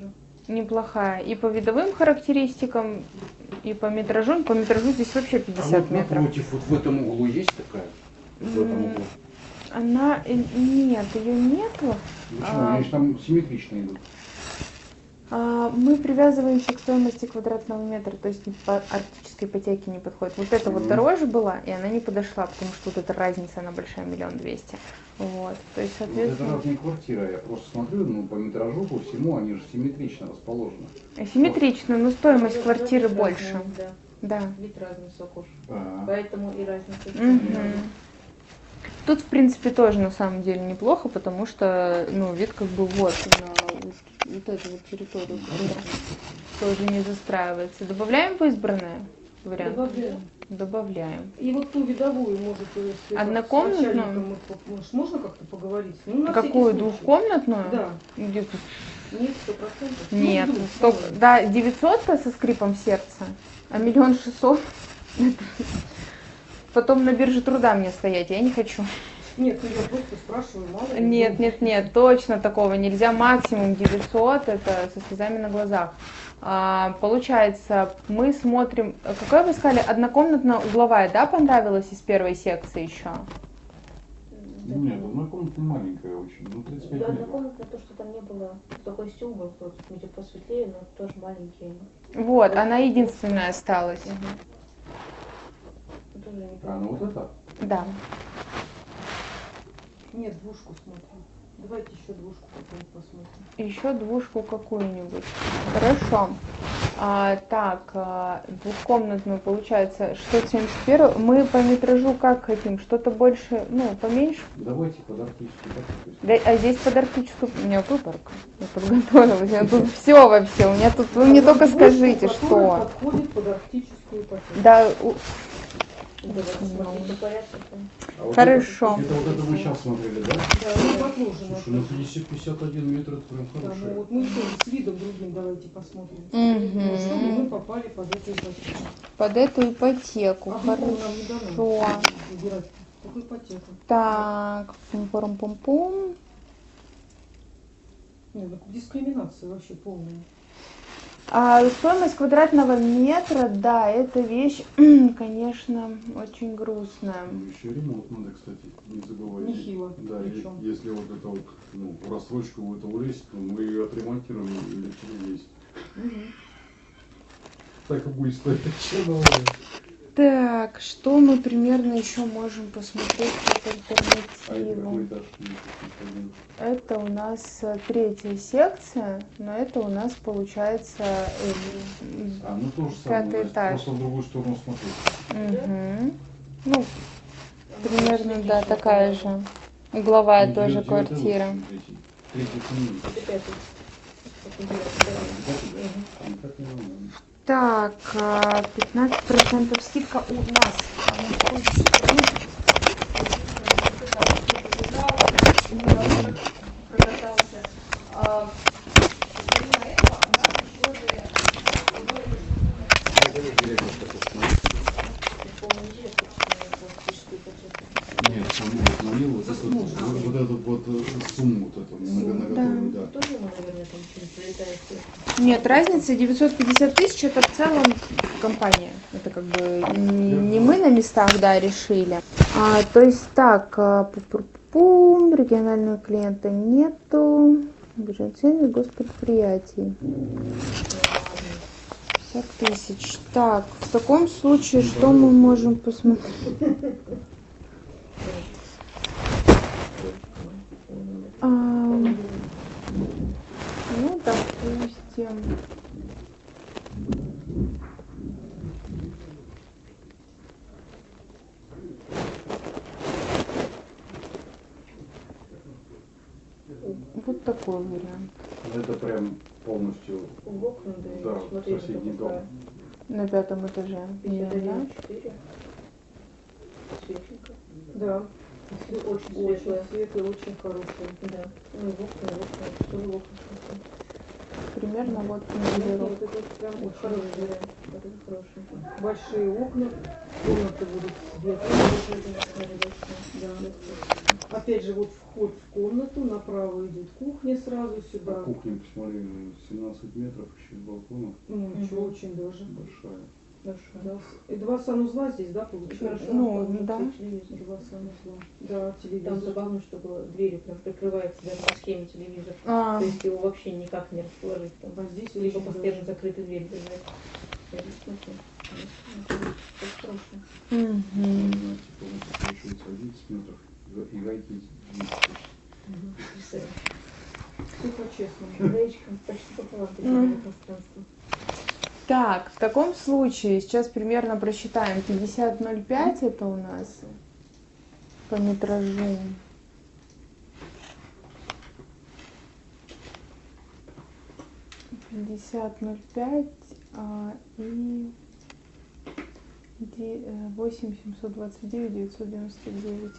неплохая. И по видовым характеристикам, и по метражу. По метражу здесь вообще А пятьдесят вот метров. напротив, вот в этом углу есть такая? В этом М, углу? Она... э, Нет, ее нету. Почему? А, Они же там симметрично идут. А, Мы привязываемся к стоимости квадратного метра, то есть по арктической ипотеке не подходит. Вот эта вот Мгм. дороже была, и она не подошла, потому что вот эта разница, она большая, миллион двести. Вот, то есть, Вот это соответственно, разные квартиры. Я просто смотрю, ну, по метражу, по всему, они же симметрично расположены. симметрично, но стоимость Ну, квартиры вид больше. разный, Да, Да. вид разный с окошка. А, Поэтому и разница. Мгм. Тут, в принципе, тоже на самом деле неплохо, потому что, ну, вид как бы вот на вот, вот эту вот территорию, которая тоже не застраивается. Добавляем в избранное вариант? Добавляем. Добавляем. И вот ту видовую, может, если как Однокомнатную? с начальником мы по- может, можно как-то поговорить? Ну, на всякий Какую, случай. двухкомнатную? Да. Где-то- Нет, сто процентов. Нет, Ну, вдруг, столько, мало ли. да, девятьсот со скрипом сердца, а миллион шестьсот. Потом на бирже труда мне стоять, я не хочу. Нет, ну я просто спрашиваю, мало ли. Нет, Ну, нет, нет, точно такого нельзя. Максимум девятьсот, это со слезами на глазах. А, получается, мы смотрим, какая вы сказали, однокомнатная угловая, да, понравилась из первой секции еще? нет, однокомнатная маленькая очень, ну тридцать пять Да, метров. однокомнатная, то, что там не было. Такой есть угол, вот, где посветлее, но тоже маленький. Вот, она единственная осталась. Мгм. Тоже не А, ну вот это? Да. Нет, двушку смотрим. Давайте еще двушку какую-нибудь посмотрим. Еще двушку какую-нибудь. Хорошо. А, так, а, двухкомнатную получается шестьсот семьдесят один. Мы по метражу как хотим? Что-то больше, ну, поменьше? Давайте под арктический пакет. Да, а здесь под арктическую... У меня выборка. Я подготовилась. У меня тут все вообще. У меня тут... Вы мне А только вот двушку, скажите, которая что... подходит под арктическую ипотеку. Да, у- Давайте смотрим по порядку. А вот Хорошо. Это, это вот это мы сейчас смотрели, да? Да, ну, отложено. Слушай, ну пятьдесят пятьдесят один метр, это прям Да, ну хорошее. вот мы еще с видом другим давайте посмотрим. Мгм. Ну, чтобы мы попали под эту ипотеку. под эту ипотеку. А другого нам не дано Хорошо. выбирать. Только ипотеку. Так, пум-пум-пум-пум. Нет, ну дискриминация вообще полная. А стоимость квадратного метра, да, эта вещь, конечно, очень грустная. Ну, еще ремонт надо, кстати, не забывайте. Нехило Да, и- причем. если вот это вот, ну, в рассрочку в это влезть, то мы ее отремонтируем или через месяц. Так и будет стоять. Че новое? Так, что мы примерно еще можем посмотреть как А это какой альтернативу? этаж? Один. Это у нас э, третья секция, но это у нас получается э, А, ну то же самое. Пятый Настя, этаж. Просто в другую сторону смотреть. мгм. Ну, примерно, да, такая же. Угловая Ну, тоже девять- девять квартира. лучше, третий. Третий снимем. Это пятый. Это девятый, да. Пятый, да? Ну, так не надо. Так, а, пятнадцать процентов скидка у нас. А ну, сколько? А, помимо этого, у нас еще же По-моему, нельзя, собственно, классическую ипотеку. Нет, саму вот налил вот, эту, вот, вот эту вот э, сумму вот эту много наготовили, да. Тоже ему, наверное, там что-нибудь прилетает. Нет, разница девятьсот пятьдесят тысяч, это в целом компания. Это как бы не, не мы на местах, да, решили. А, то есть так, а, пу-пу-пу, регионального клиента нету, бюджет цен госпредприятий. пятьдесят тысяч. Так, в таком случае, что мы можем посмотреть? А, ну, допустим. Вот такой вариант. Это прям полностью, В окна, да, и да, смотри, соседний это какая. дом. На пятом этаже. пятьдесят Да? один четыре. Светленько. Да. Очень Очень светлая. светлый, очень хороший. Да. Ну и в окна, и в окна. Тоже в окна. примерно вот Нет, моделировка. нет, это прям Вот очень хороший вариант. Вот это хороший. большие окна, комнаты будут светлые. Да. Опять же, вот вход в комнату, направо идет кухня сразу А сюда. кухня, посмотри, семнадцать метров, еще с балконом, Ну, ничего, Мгм. очень даже. большая. Хорошо. Да. И два санузла здесь, да, получается? Хорошо. Ну, там да. вот телевизор. Два санузла. Да, телевизор. Там забавно, что было дверью прям прикрывается даже на схеме телевизор. А, То есть его вообще никак не расположить там. А здесь Либо очень постоянно даже. закрытая дверь держать. Я не смотрю. Это хорошо. мгм. Она, типа, вот получается одиннадцать метров, и- и гайки десять. Мгм. Представляешь. Все по-честному. Гаечка почти пополам Мгм. потеряла пространство. Так, в таком случае сейчас примерно просчитаем. пятьдесят ноль пять это у нас по метражу. пятьдесят ноль пять а, и де- э, восемь семьсот двадцать девять девятьсот девяносто девять.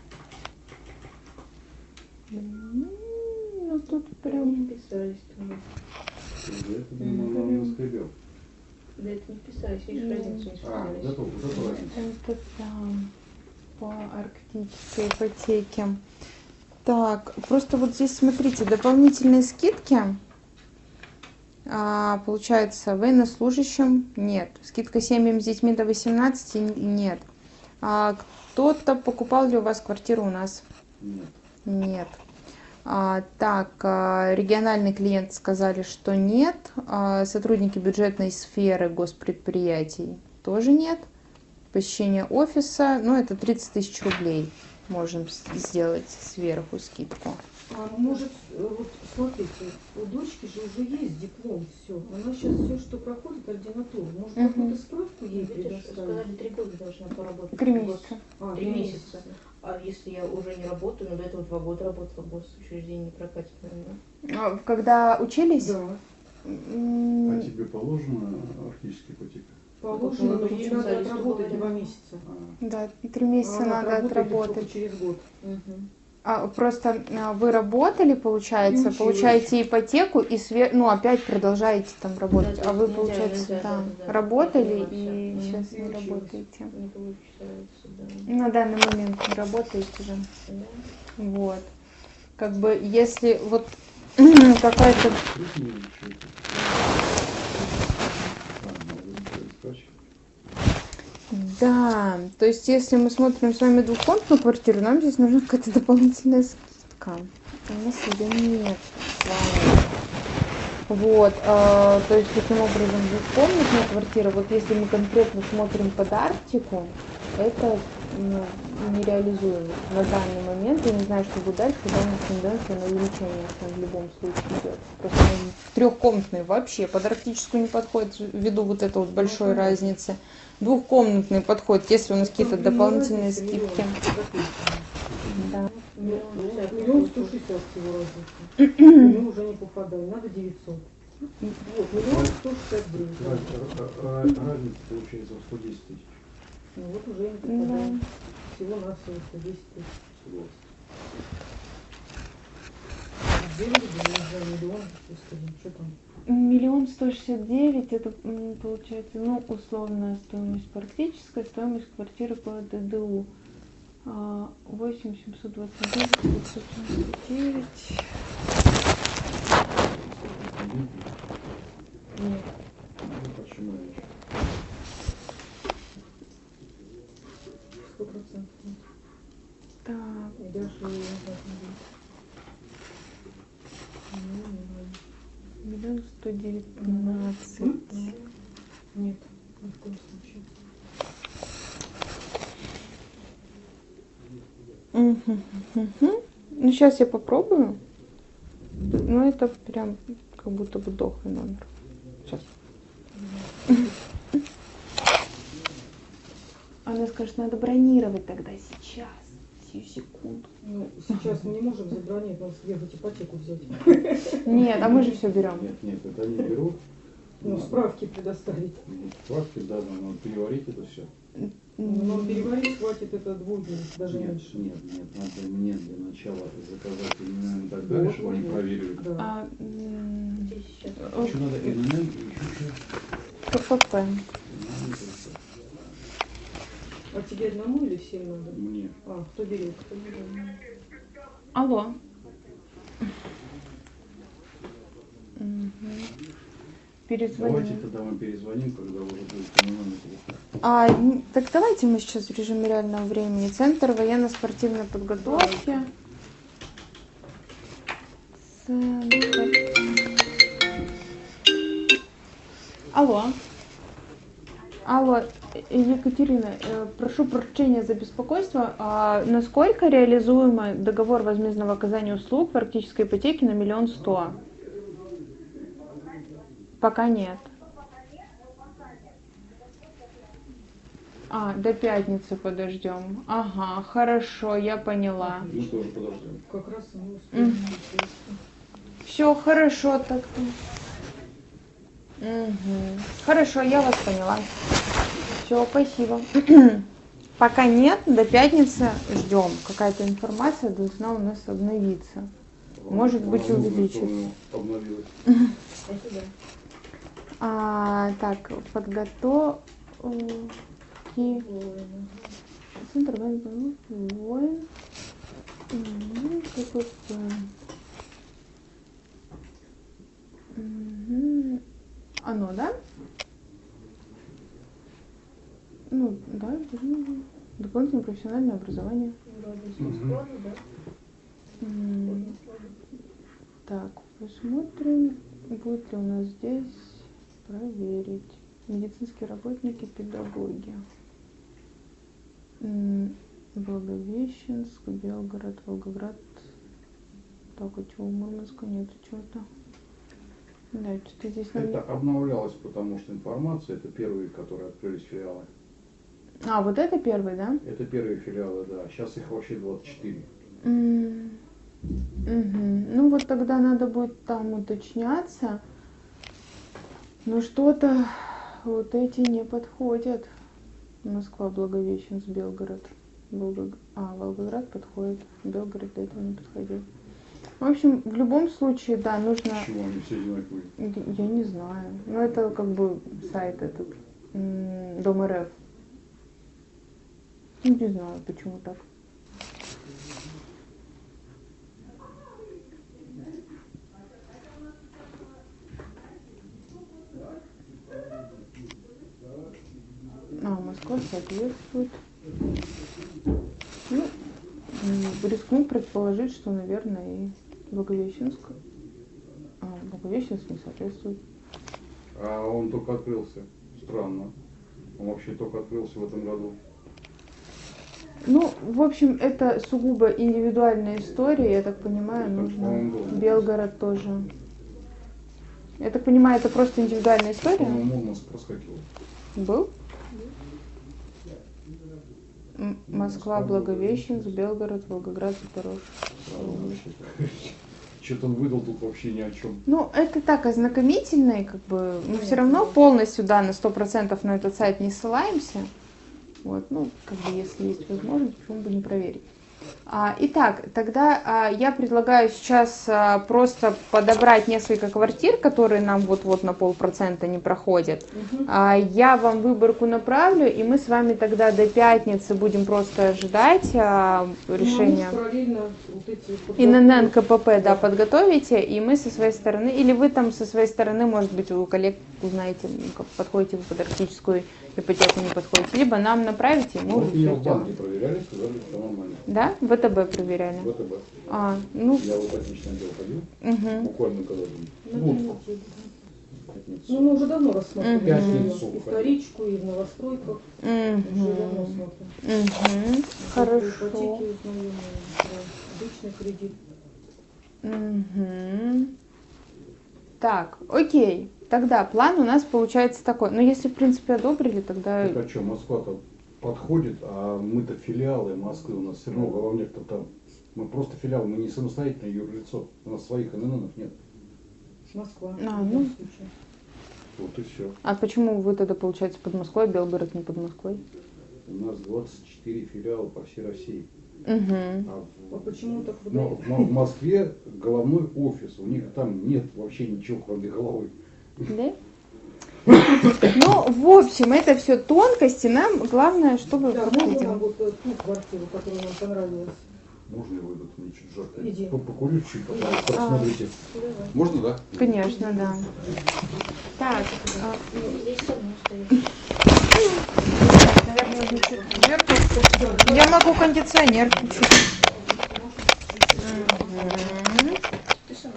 М, Ну тут Прям прям... не вписались тоже. За это, думаю, она наскребет. Да это не вписались, видишь, Мгм. разницу не А, вписались. готов, вот это разница. Это там по арктической ипотеке. Так, просто вот здесь смотрите, дополнительные скидки. А, получается, военнослужащим нет. Скидка семьям с детьми до восемнадцати нет. А, кто-то покупал ли у вас квартиру у нас? Нет. Нет. А, так, а, региональный клиент сказали, что нет. А, сотрудники бюджетной сферы госпредприятий тоже нет. Посещение офиса, ну это тридцать тысяч рублей. Можем с- сделать сверху скидку. А может, э, вот смотрите, у дочки же уже есть диплом, все. Она сейчас все, что проходит, ординатуру. Может, Мгм. какую-то справку ей Видишь, предоставить? сказали, три года должна поработать. Три Гос- месяца. А, Три месяца. А если я уже не работаю, но до этого два года работала в госучреждении, не прокатит, наверное. А, Когда учились? Да. м, А тебе положена арктическая ипотека? Положено, но Ну, ей чем надо зависит, отработать говорят. два месяца. А, Да, три месяца А она надо отработает их только отработать. через год. Угу. А, просто а, вы работали, получается, И училась. получаете ипотеку и све- ну, опять продолжаете там работать. Да, то а вы, есть нельзя, получается, нельзя, да, да, да, работали я и поняла всё. сейчас И не училась. работаете. Не получается, да. На данный момент не работаете же. Да. Вот. Как бы, если вот какая-то... открыть мне еще это. А, надо поискать. Да, то есть если мы смотрим с вами двухкомнатную квартиру, нам здесь нужна какая-то дополнительная скидка. У нас ее нет. Вот, а, то есть таким образом двухкомнатная квартира, вот если мы конкретно смотрим под Арктику, это ну, нереализуемо на данный момент. Я не знаю, что будет дальше, когда у нас тенденция на увеличение там, в любом случае идет. Просто ну, трехкомнатные вообще под арктическую не подходит ввиду вот этой вот большой разницы. Двухкомнатный подходит, если у нас какие-то Ну, дополнительные разница миллион скидки. копеек. Да. Ну, Ну, да, Миллион сто ну, шестьдесят всего разница. Мы уже не попадаем, надо девятьсот. Вот, миллион сто шестьдесят девять. Раз- ра- ра- Разница получается в сто десять тысяч. Ну вот уже не Да. попадаем. Всего на всего сто десять тысяч. сто двадцать. Сделали бы уже миллион, господи, что там? Миллион сто шестьдесят девять, это м, получается, ну, условная стоимость практическая, стоимость квартиры по ДДУ. А, восемь семьсот двадцать девять пятьсот девяносто девять. Нет. Ну, почему раньше? Сто процентов нет. Так, И даже и так не будет. Ну, не знаю. миллион сто девятнадцать. Нет, ни в коем случае. Мгм, мгм. Ну, сейчас я попробую. Ну, это прям как будто бы дохлый номер. Сейчас. Она скажет, надо бронировать тогда сейчас. Сию секунду. Ну, сейчас мы не можем забронировать, надо съехать ипотеку взять. Нет, а мы же все берем. Нет, нет, это они берут, Ну, справки предоставить. Справки, да, но надо переварить это все. Но переварить хватит это двух дней, даже Нет, меньше. нет, нет, надо мне для начала заказать ИНН и так далее, Вот, чтобы они вот. проверили. Да. А, м, Здесь сейчас. Еще надо ИНН и еще что? КПП. А тебе одному или всем надо? Мне. А, кто берет? Кто не знает. Алло. Мгм. Перезвоним. Давайте тогда мы перезвоним, когда уже будет ИНН на телефон. А, н- так давайте мы сейчас в режиме реального времени. Центр военно-спортивной подготовки. Центр. Алло. Алло, Е- Екатерина, э, прошу прощения за беспокойство. А насколько реализуемый договор возмездного оказания услуг практической ипотеки на миллион сто? Пока нет. А, до пятницы подождем. Ага, хорошо, я поняла. Мы тоже подождем. Как раз и мы успеем. Мгм. Все хорошо так-то. Мгм. Хорошо, я вас поняла. Все, спасибо. Пока нет, до пятницы ждем. Какая-то информация должна у нас обновиться. Может быть, Она в нужную увеличится. сторону обновилась. Это да. А, так, подготовки. Воина. Центр военных войн. Мгм, КПП. Мгм. Оно, да? Ну, да, мгм. Дополнительное профессиональное образование. Вроде Мгм. со склада, да? М, Можно склада. Так, посмотрим, будет ли у нас здесь проверить. Медицинские работники, педагоги. М, Благовещенск, Белгород, Волгоград. Так, а чего у Мурманска нет чего-то? Да, что-то здесь нам... Это обновлялось, потому что информация, это первые, которые открылись филиалы. А, вот это первый, да? Это первые филиалы, да. Сейчас их вообще двадцать четыре. М, мгм. Ну вот тогда надо будет там уточняться. Но что-то вот эти не подходят. Москва, Благовещенск, Белгород. Волгог- А, Волгоград подходит. Белгород до этого не подходил. В общем, в любом случае, да, нужно... С чего они все одинаковые? Я я не знаю. Ну, это как бы сайт этот. м, Дом РФ. Ну, не знаю, почему так. А, Москва соответствует. Ну, м, рискну предположить, что, наверное, и Благовещенск. А, Благовещенск не соответствует. А он только открылся. Странно. Он вообще только открылся в этом году. Ну, в общем, это сугубо индивидуальная история, я так понимаю, Это, нужно по-моему, было. Белгород тоже. Я так понимаю, это просто индивидуальная история? По-моему, Мурманск проскакивал. Был? М, Москва, Благовещенск, Белгород, Волгоград, Запорожье. Странно вообще. Что-то он выдал тут вообще ни о чем. Ну, это так, ознакомительный, как бы, мы все равно полностью, да, на сто процентов на этот сайт не ссылаемся. Вот, ну, как бы, если есть возможность, почему бы не проверить. А, итак, тогда а, я предлагаю сейчас а, просто подобрать несколько квартир, которые нам вот-вот на полпроцента не проходят. Мгм. А, я вам выборку направлю, и мы с вами тогда до пятницы будем просто ожидать а, решения. Ну, параллельно вот эти ИНН, подготовки. КПП, да, подготовите, и мы со своей стороны, или вы там со своей стороны, может быть, у коллег узнаете, ну, как подходите вы под арктическую ипотеку, не подходите, либо нам направите, и мы Вот уже меня все в банке сделаем. проверяли, сказали, что нормально. Да? ВТБ проверяли. ВТБ. А, ну, Я в ипотечный отдел ходил, угу. буквально когда На ну, неделю. в пятницу. Ну, мы уже давно рассматривали. Мгм. Пятницу. И вторичку, и в новостройках. Уже давно Угу. смотрим. Угу. По Хорошо. ипотеке узнаем, и про обычный кредит. Угу. Так, окей. Тогда план у нас получается такой. Но если, в принципе, одобрили, тогда... Так а что, Москва-то подходит, а мы-то филиалы Москвы, у нас все равно головняк-то там. Мы просто филиал, мы не самостоятельное юрлицо, у нас своих ИННов нет. Москва. А, в ну. любом случае. Вот и все. А почему вы тогда, получается, под Москвой, а Белгород не под Москвой? У нас двадцать четыре филиала по всей России. Угу. А А в, почему так но выдают? в, в Москве головной офис. У них там нет вообще ничего, кроме головы. Да? Ну, в общем, это все тонкости. Нам главное, чтобы Да, вот можно эти- нам вот э, ту квартиру, которая нам понравилась? Можно я выйду? Мне чуть жарко. Иди. По- Покурю чуть, потом А. посмотрите. Можно, да? Конечно, да. Так, а, Здесь одно стоит. наверное, нужно чуть сверху. Я могу кондиционер включить. Мгм. Ты сама.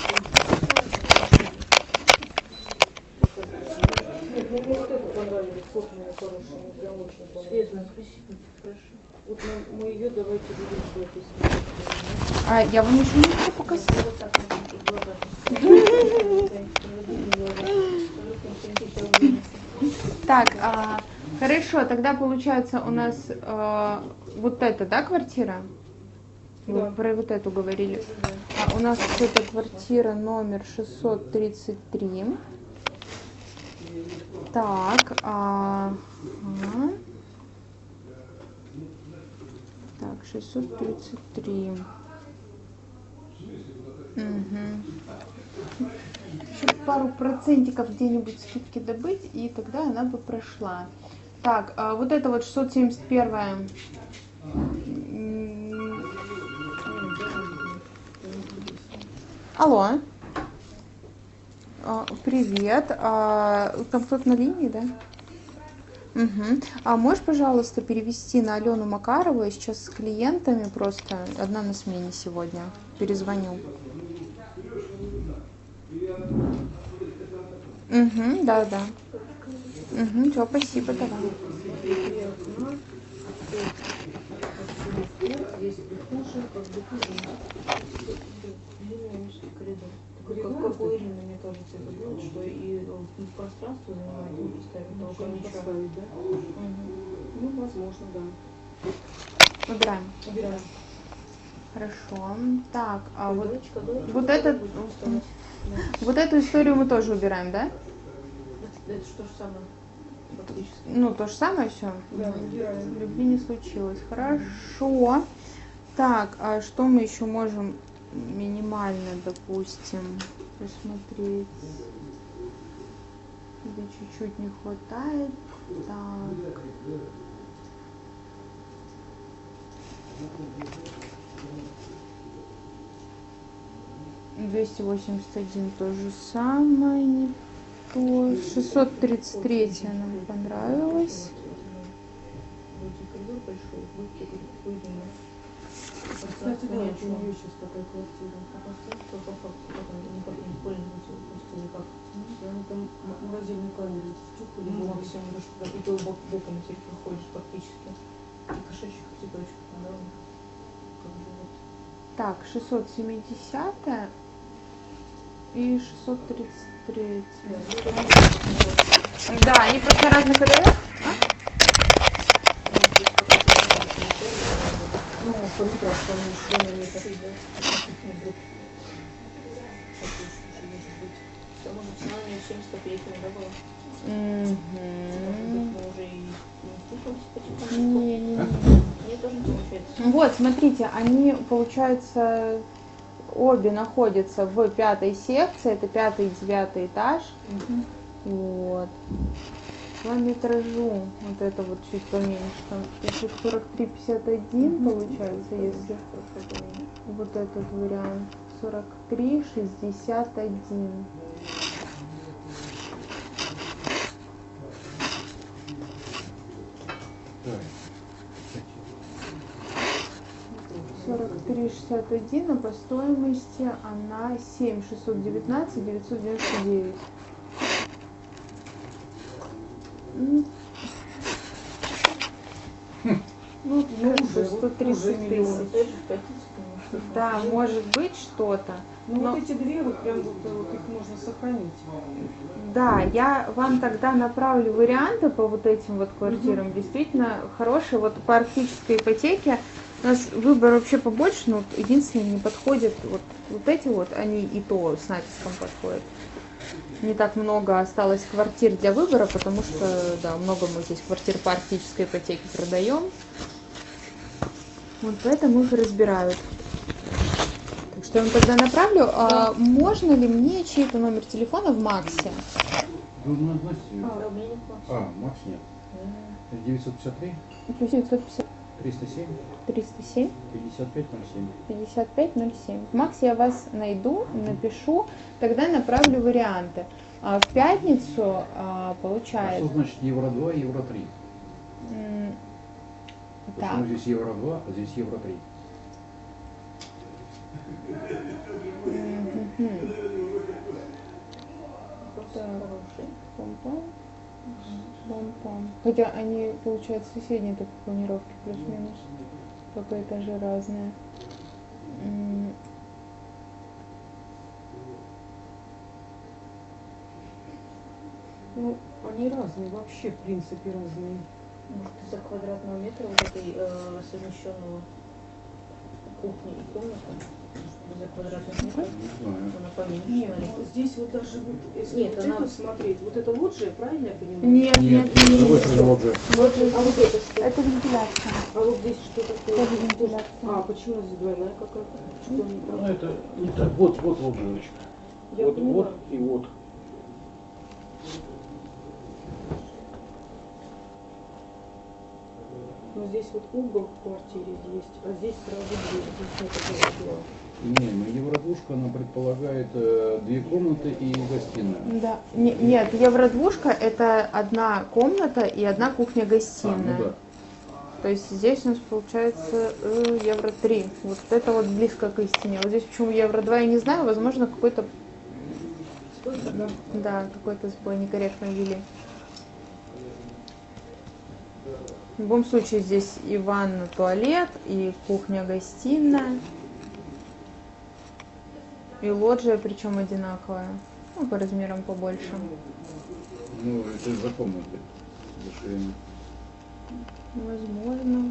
Нет, ну мне вот это понравилось, сотная хорошая, мне прям очень понравилось. Светлая, красивая, хорошо. Вот мы, мы ее давайте будем сюда писать. А я вам ничего не могу показать. Вот так вот, в глаза. Так, а, хорошо, тогда получается у нас а, вот это, да, квартира? Вы Да. про вот эту говорили. А у нас это квартира номер шестьсот тридцать три. Так, а, ага. Так, шестьсот тридцать три. Угу. Еще пару процентиков где-нибудь скидки добыть, и тогда она бы прошла. Так, а вот это вот шестьсот семьдесят один. М, Алло. А, Привет. А, там кто-то на линии, да? Угу. А можешь, пожалуйста, перевести на Алену Макарову? Я сейчас с клиентами просто. Одна на смене сегодня. Перезвоню. Угу, да, да. Угу, все, спасибо, давай. Здесь прихожая, как бы кухня. Длинный коридор. Коридор, Как, как у да? Ирины, мне кажется, это будет, что и э, пространство занимает, и поставить Можно толком ничего. поставить, да? Мгм. Ну, возможно, да. Убираем. Убираем. Хорошо. Так, а вот, Доечка, доечка, вот доечка этот- будет вставать. Да. вот эту историю мы тоже убираем, да? Это, это что же самое, фактически. Ну, то же самое все. Да, убираем. Любви не случилось. Хорошо. Так, а что мы еще можем минимально, допустим, посмотреть? Где чуть-чуть не хватает. Так. двести восемьдесят один то же самое, не то. шестьсот тридцать три нам понравилось. Будет коридор большой, будет выделено. Кстати, да, вот у нее сейчас такая квартира. А пространство по факту, как оно никак не пользуется, просто никак. Да, они там м- морозильную камеру втюхали. Ну, максимум, да, что и то бок, боком теперь проходишь практически. И кошачьих цветочков, да, у них. Как бы вот. Так, шестьсот семьдесят и шестьсот тридцать три. Да, ну, это вот. Да, они просто на разных этажах. Ну, понятно, что они еще на это. Все, может, цена не семьдесят копейками, да, была? Мгм. Может быть, мы уже и не слышимся потихоньку. Не-не-не. Мне тоже не получается. Вот, смотрите, они, получается, обе находятся в пятой секции, это пятый и девятый этаж. Вот. По метражу, вот это вот чуть поменьше, там пишет сорок три пятьдесят один, получается, если вот этот вариант. сорок три шестьдесят один. сорок три шестьдесят один, а по стоимости она семь шестьсот девятнадцать девятьсот девяносто девять. М. Ну, Ну, кажется, уже, сто уже тридцать миллион. тысяч. Опять же, в пятницу, конечно. Да, может быть что-то. Ну, Но- вот эти две, вот прям вот, э, вот их можно сохранить. Да, я вам тогда направлю варианты по вот этим вот квартирам. Действительно хорошие. Вот по арктической ипотеке у нас выбор вообще побольше, но вот единственное, не подходит вот, вот эти вот, они и то с натиском подходят. не так много осталось квартир для выбора, потому что, да, много мы здесь квартир по арктической ипотеке продаем. Вот поэтому их разбирают. Так что я вам тогда направлю. А можно ли мне чей-то номер телефона в Максе? Вы у нас знаете? А, у меня нет Макса. А, Макс нет. девятьсот пятьдесят три, Плюс девятьсот пятьдесят триста семь, триста семь пятьдесят пять ноль семь. пятьдесят пять ноль семь. В Максе я вас найду, напишу, тогда направлю варианты. А в пятницу а, А получается... что значит евро два и евро три? м, Так, Почему здесь евро два, а здесь евро три? мгм. Вопрос Так. хороший. Пом-пом. Пом-пом. Хотя они, получается, соседние только планировки плюс-минус. Только этажи разные. М, Ну, они разные, вообще, в принципе, разные. Может, из-за квадратного метра вот этой э, совмещенного кухни и комнаты? Из-за квадратных метров Не знаю. она поменьше. Нет, наверное. ну, здесь вот даже вот, если Нет, вот она- это смотреть, вот это лоджия, правильно я понимаю? Нет, нет, Нет, нет. давай сюда вот же. Вот же- А вот это что? Это вентиляция. А вот здесь что такое? Это вентиляция. А, почему здесь двойная какая-то? Что не Ну так? это не так. Вот, вот лоджиечка. Я Вот, поняла. вот и вот. Но здесь вот угол в квартире есть, а здесь сразу дверь. Здесь нет такого дела. Не, ну евродвушка, она предполагает э, две комнаты и гостиная. Да. Не- нет, евродвушка это одна комната и одна А, кухня-гостиная. ну да. То есть здесь у нас получается э, евро три. Вот это вот близко к истине. Вот здесь почему евро два я не знаю, возможно какой-то, Да. да, какой-то сбой некорректно ввели. В любом случае здесь и ванна, туалет, и кухня-гостиная, и лоджия, причем одинаковая, ну по размерам побольше. Ну, это из-за комнаты. За ширину. Возможно.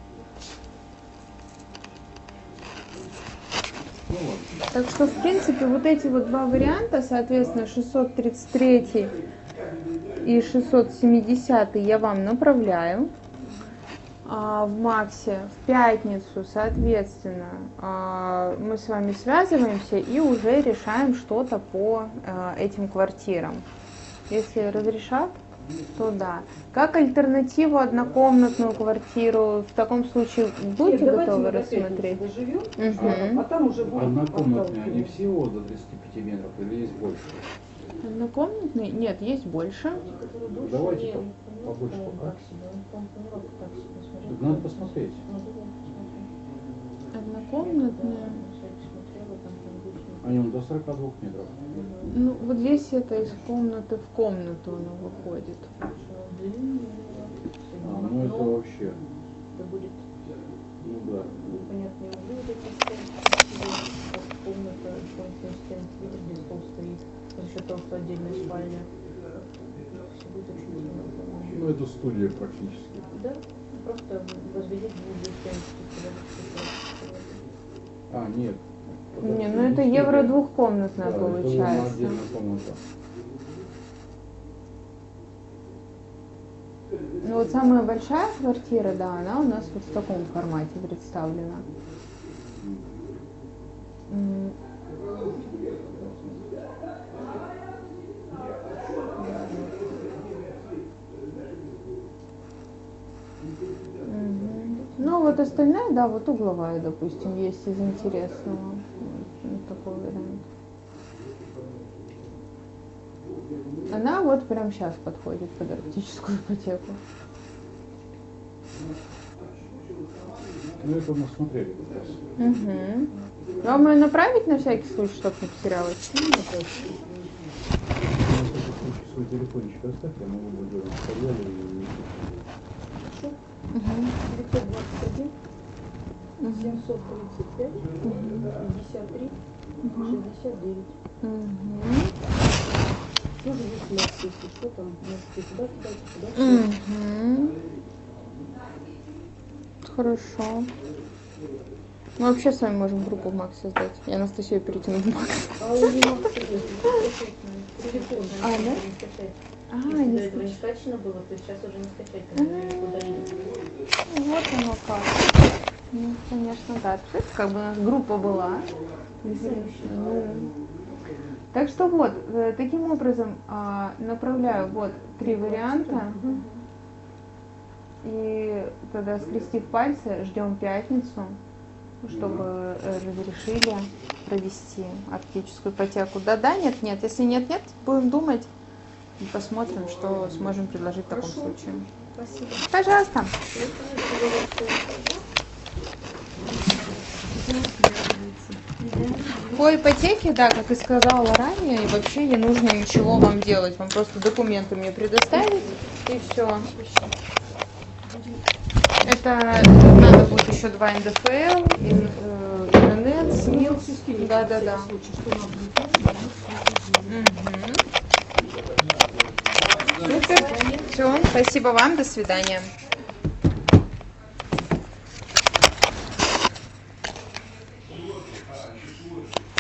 Ну ладно. Так что, в принципе, вот эти вот два варианта, соответственно, шестьсот тридцать три и шестьсот семьдесят я вам направляю. А в Максе в пятницу, соответственно, а, мы с вами связываемся и уже решаем что-то по а, этим квартирам. Если разрешат, то да. Как альтернативу однокомнатную квартиру, в таком случае будете Нет, давайте готовы мы до рассмотреть? пятницы доживем, Мгм. а, а там уже будем Однокомнатные, они отталкиваться. все вот до тридцати пяти метров или есть больше? Однокомнатный? Нет, есть больше. Которые больше Давайте не- по- ну, побольше по-моему, пока. так себе. Ну, по-моему, планировка так себе. Смотрела. Так надо посмотреть. Ну, да, да, посмотрю. Однокомнатная. Да, на сайте смотрела, там прям обычно. Они вон до сорока двух метров. Ну, вот здесь это из комнаты в комнату оно выходит. Хорошо, длинная, А, ну это но вообще, это будет ну да. непонятные углы вот эти стенки, как комната, дополнительные стенки, видишь, где стол стоит, за счет того, что отдельная спальня. Все будет очень сложно. Ну это студия практически. Да, просто возведить две стенки, куда бы А, нет. Не, ну это евро двухкомнатная Да, это вон получается. отдельная комната. Ну вот самая большая квартира, да, она у нас вот в таком формате представлена. М, мгм. Ну вот остальная, да, вот угловая, допустим, есть из интересного. Вот такой вариант. Она вот прям сейчас подходит под арктическую ипотеку. Ну это мы смотрели как раз. Угу. Вам ее направить на всякий случай, чтобы не потерялась? Ну, свой телефончик оставь, я могу быть стояли и... Угу. девятьсот двадцать один, семьсот тридцать пять, пятьдесят три, шестьдесят девять. Угу. Тоже есть Макс, если что, там можете сюда кидать, сюда кидать. Угу. Хорошо. Мы вообще с вами можем группу в Макс создать. Я Анастасию перетяну в Макс. А у него скачать на телефон. А, да? Не скачать. А, Если не до этого не скачать. скачано было, то сейчас уже не скачать. Надо ее удалить. Вот оно как. Ну, конечно, да. Представляете, как бы у нас группа была. Ну, так что вот, э, таким образом а, направляю вот три варианта. И тогда, скрестив пальцы, ждем пятницу, чтобы э, разрешили провести оптическую протяжку. Да-да, нет-нет. Если нет-нет, будем думать и посмотрим, что сможем предложить в таком случае. Спасибо. Пожалуйста. По ипотеке, да, как и сказала ранее, и вообще не нужно ничего вам делать. Вам просто документы мне предоставить, и все. Это надо будет еще два эн дэ эф эл, ин- э, интернет, СМИЛ. Да, да, да. Супер. Все, спасибо вам, до свидания.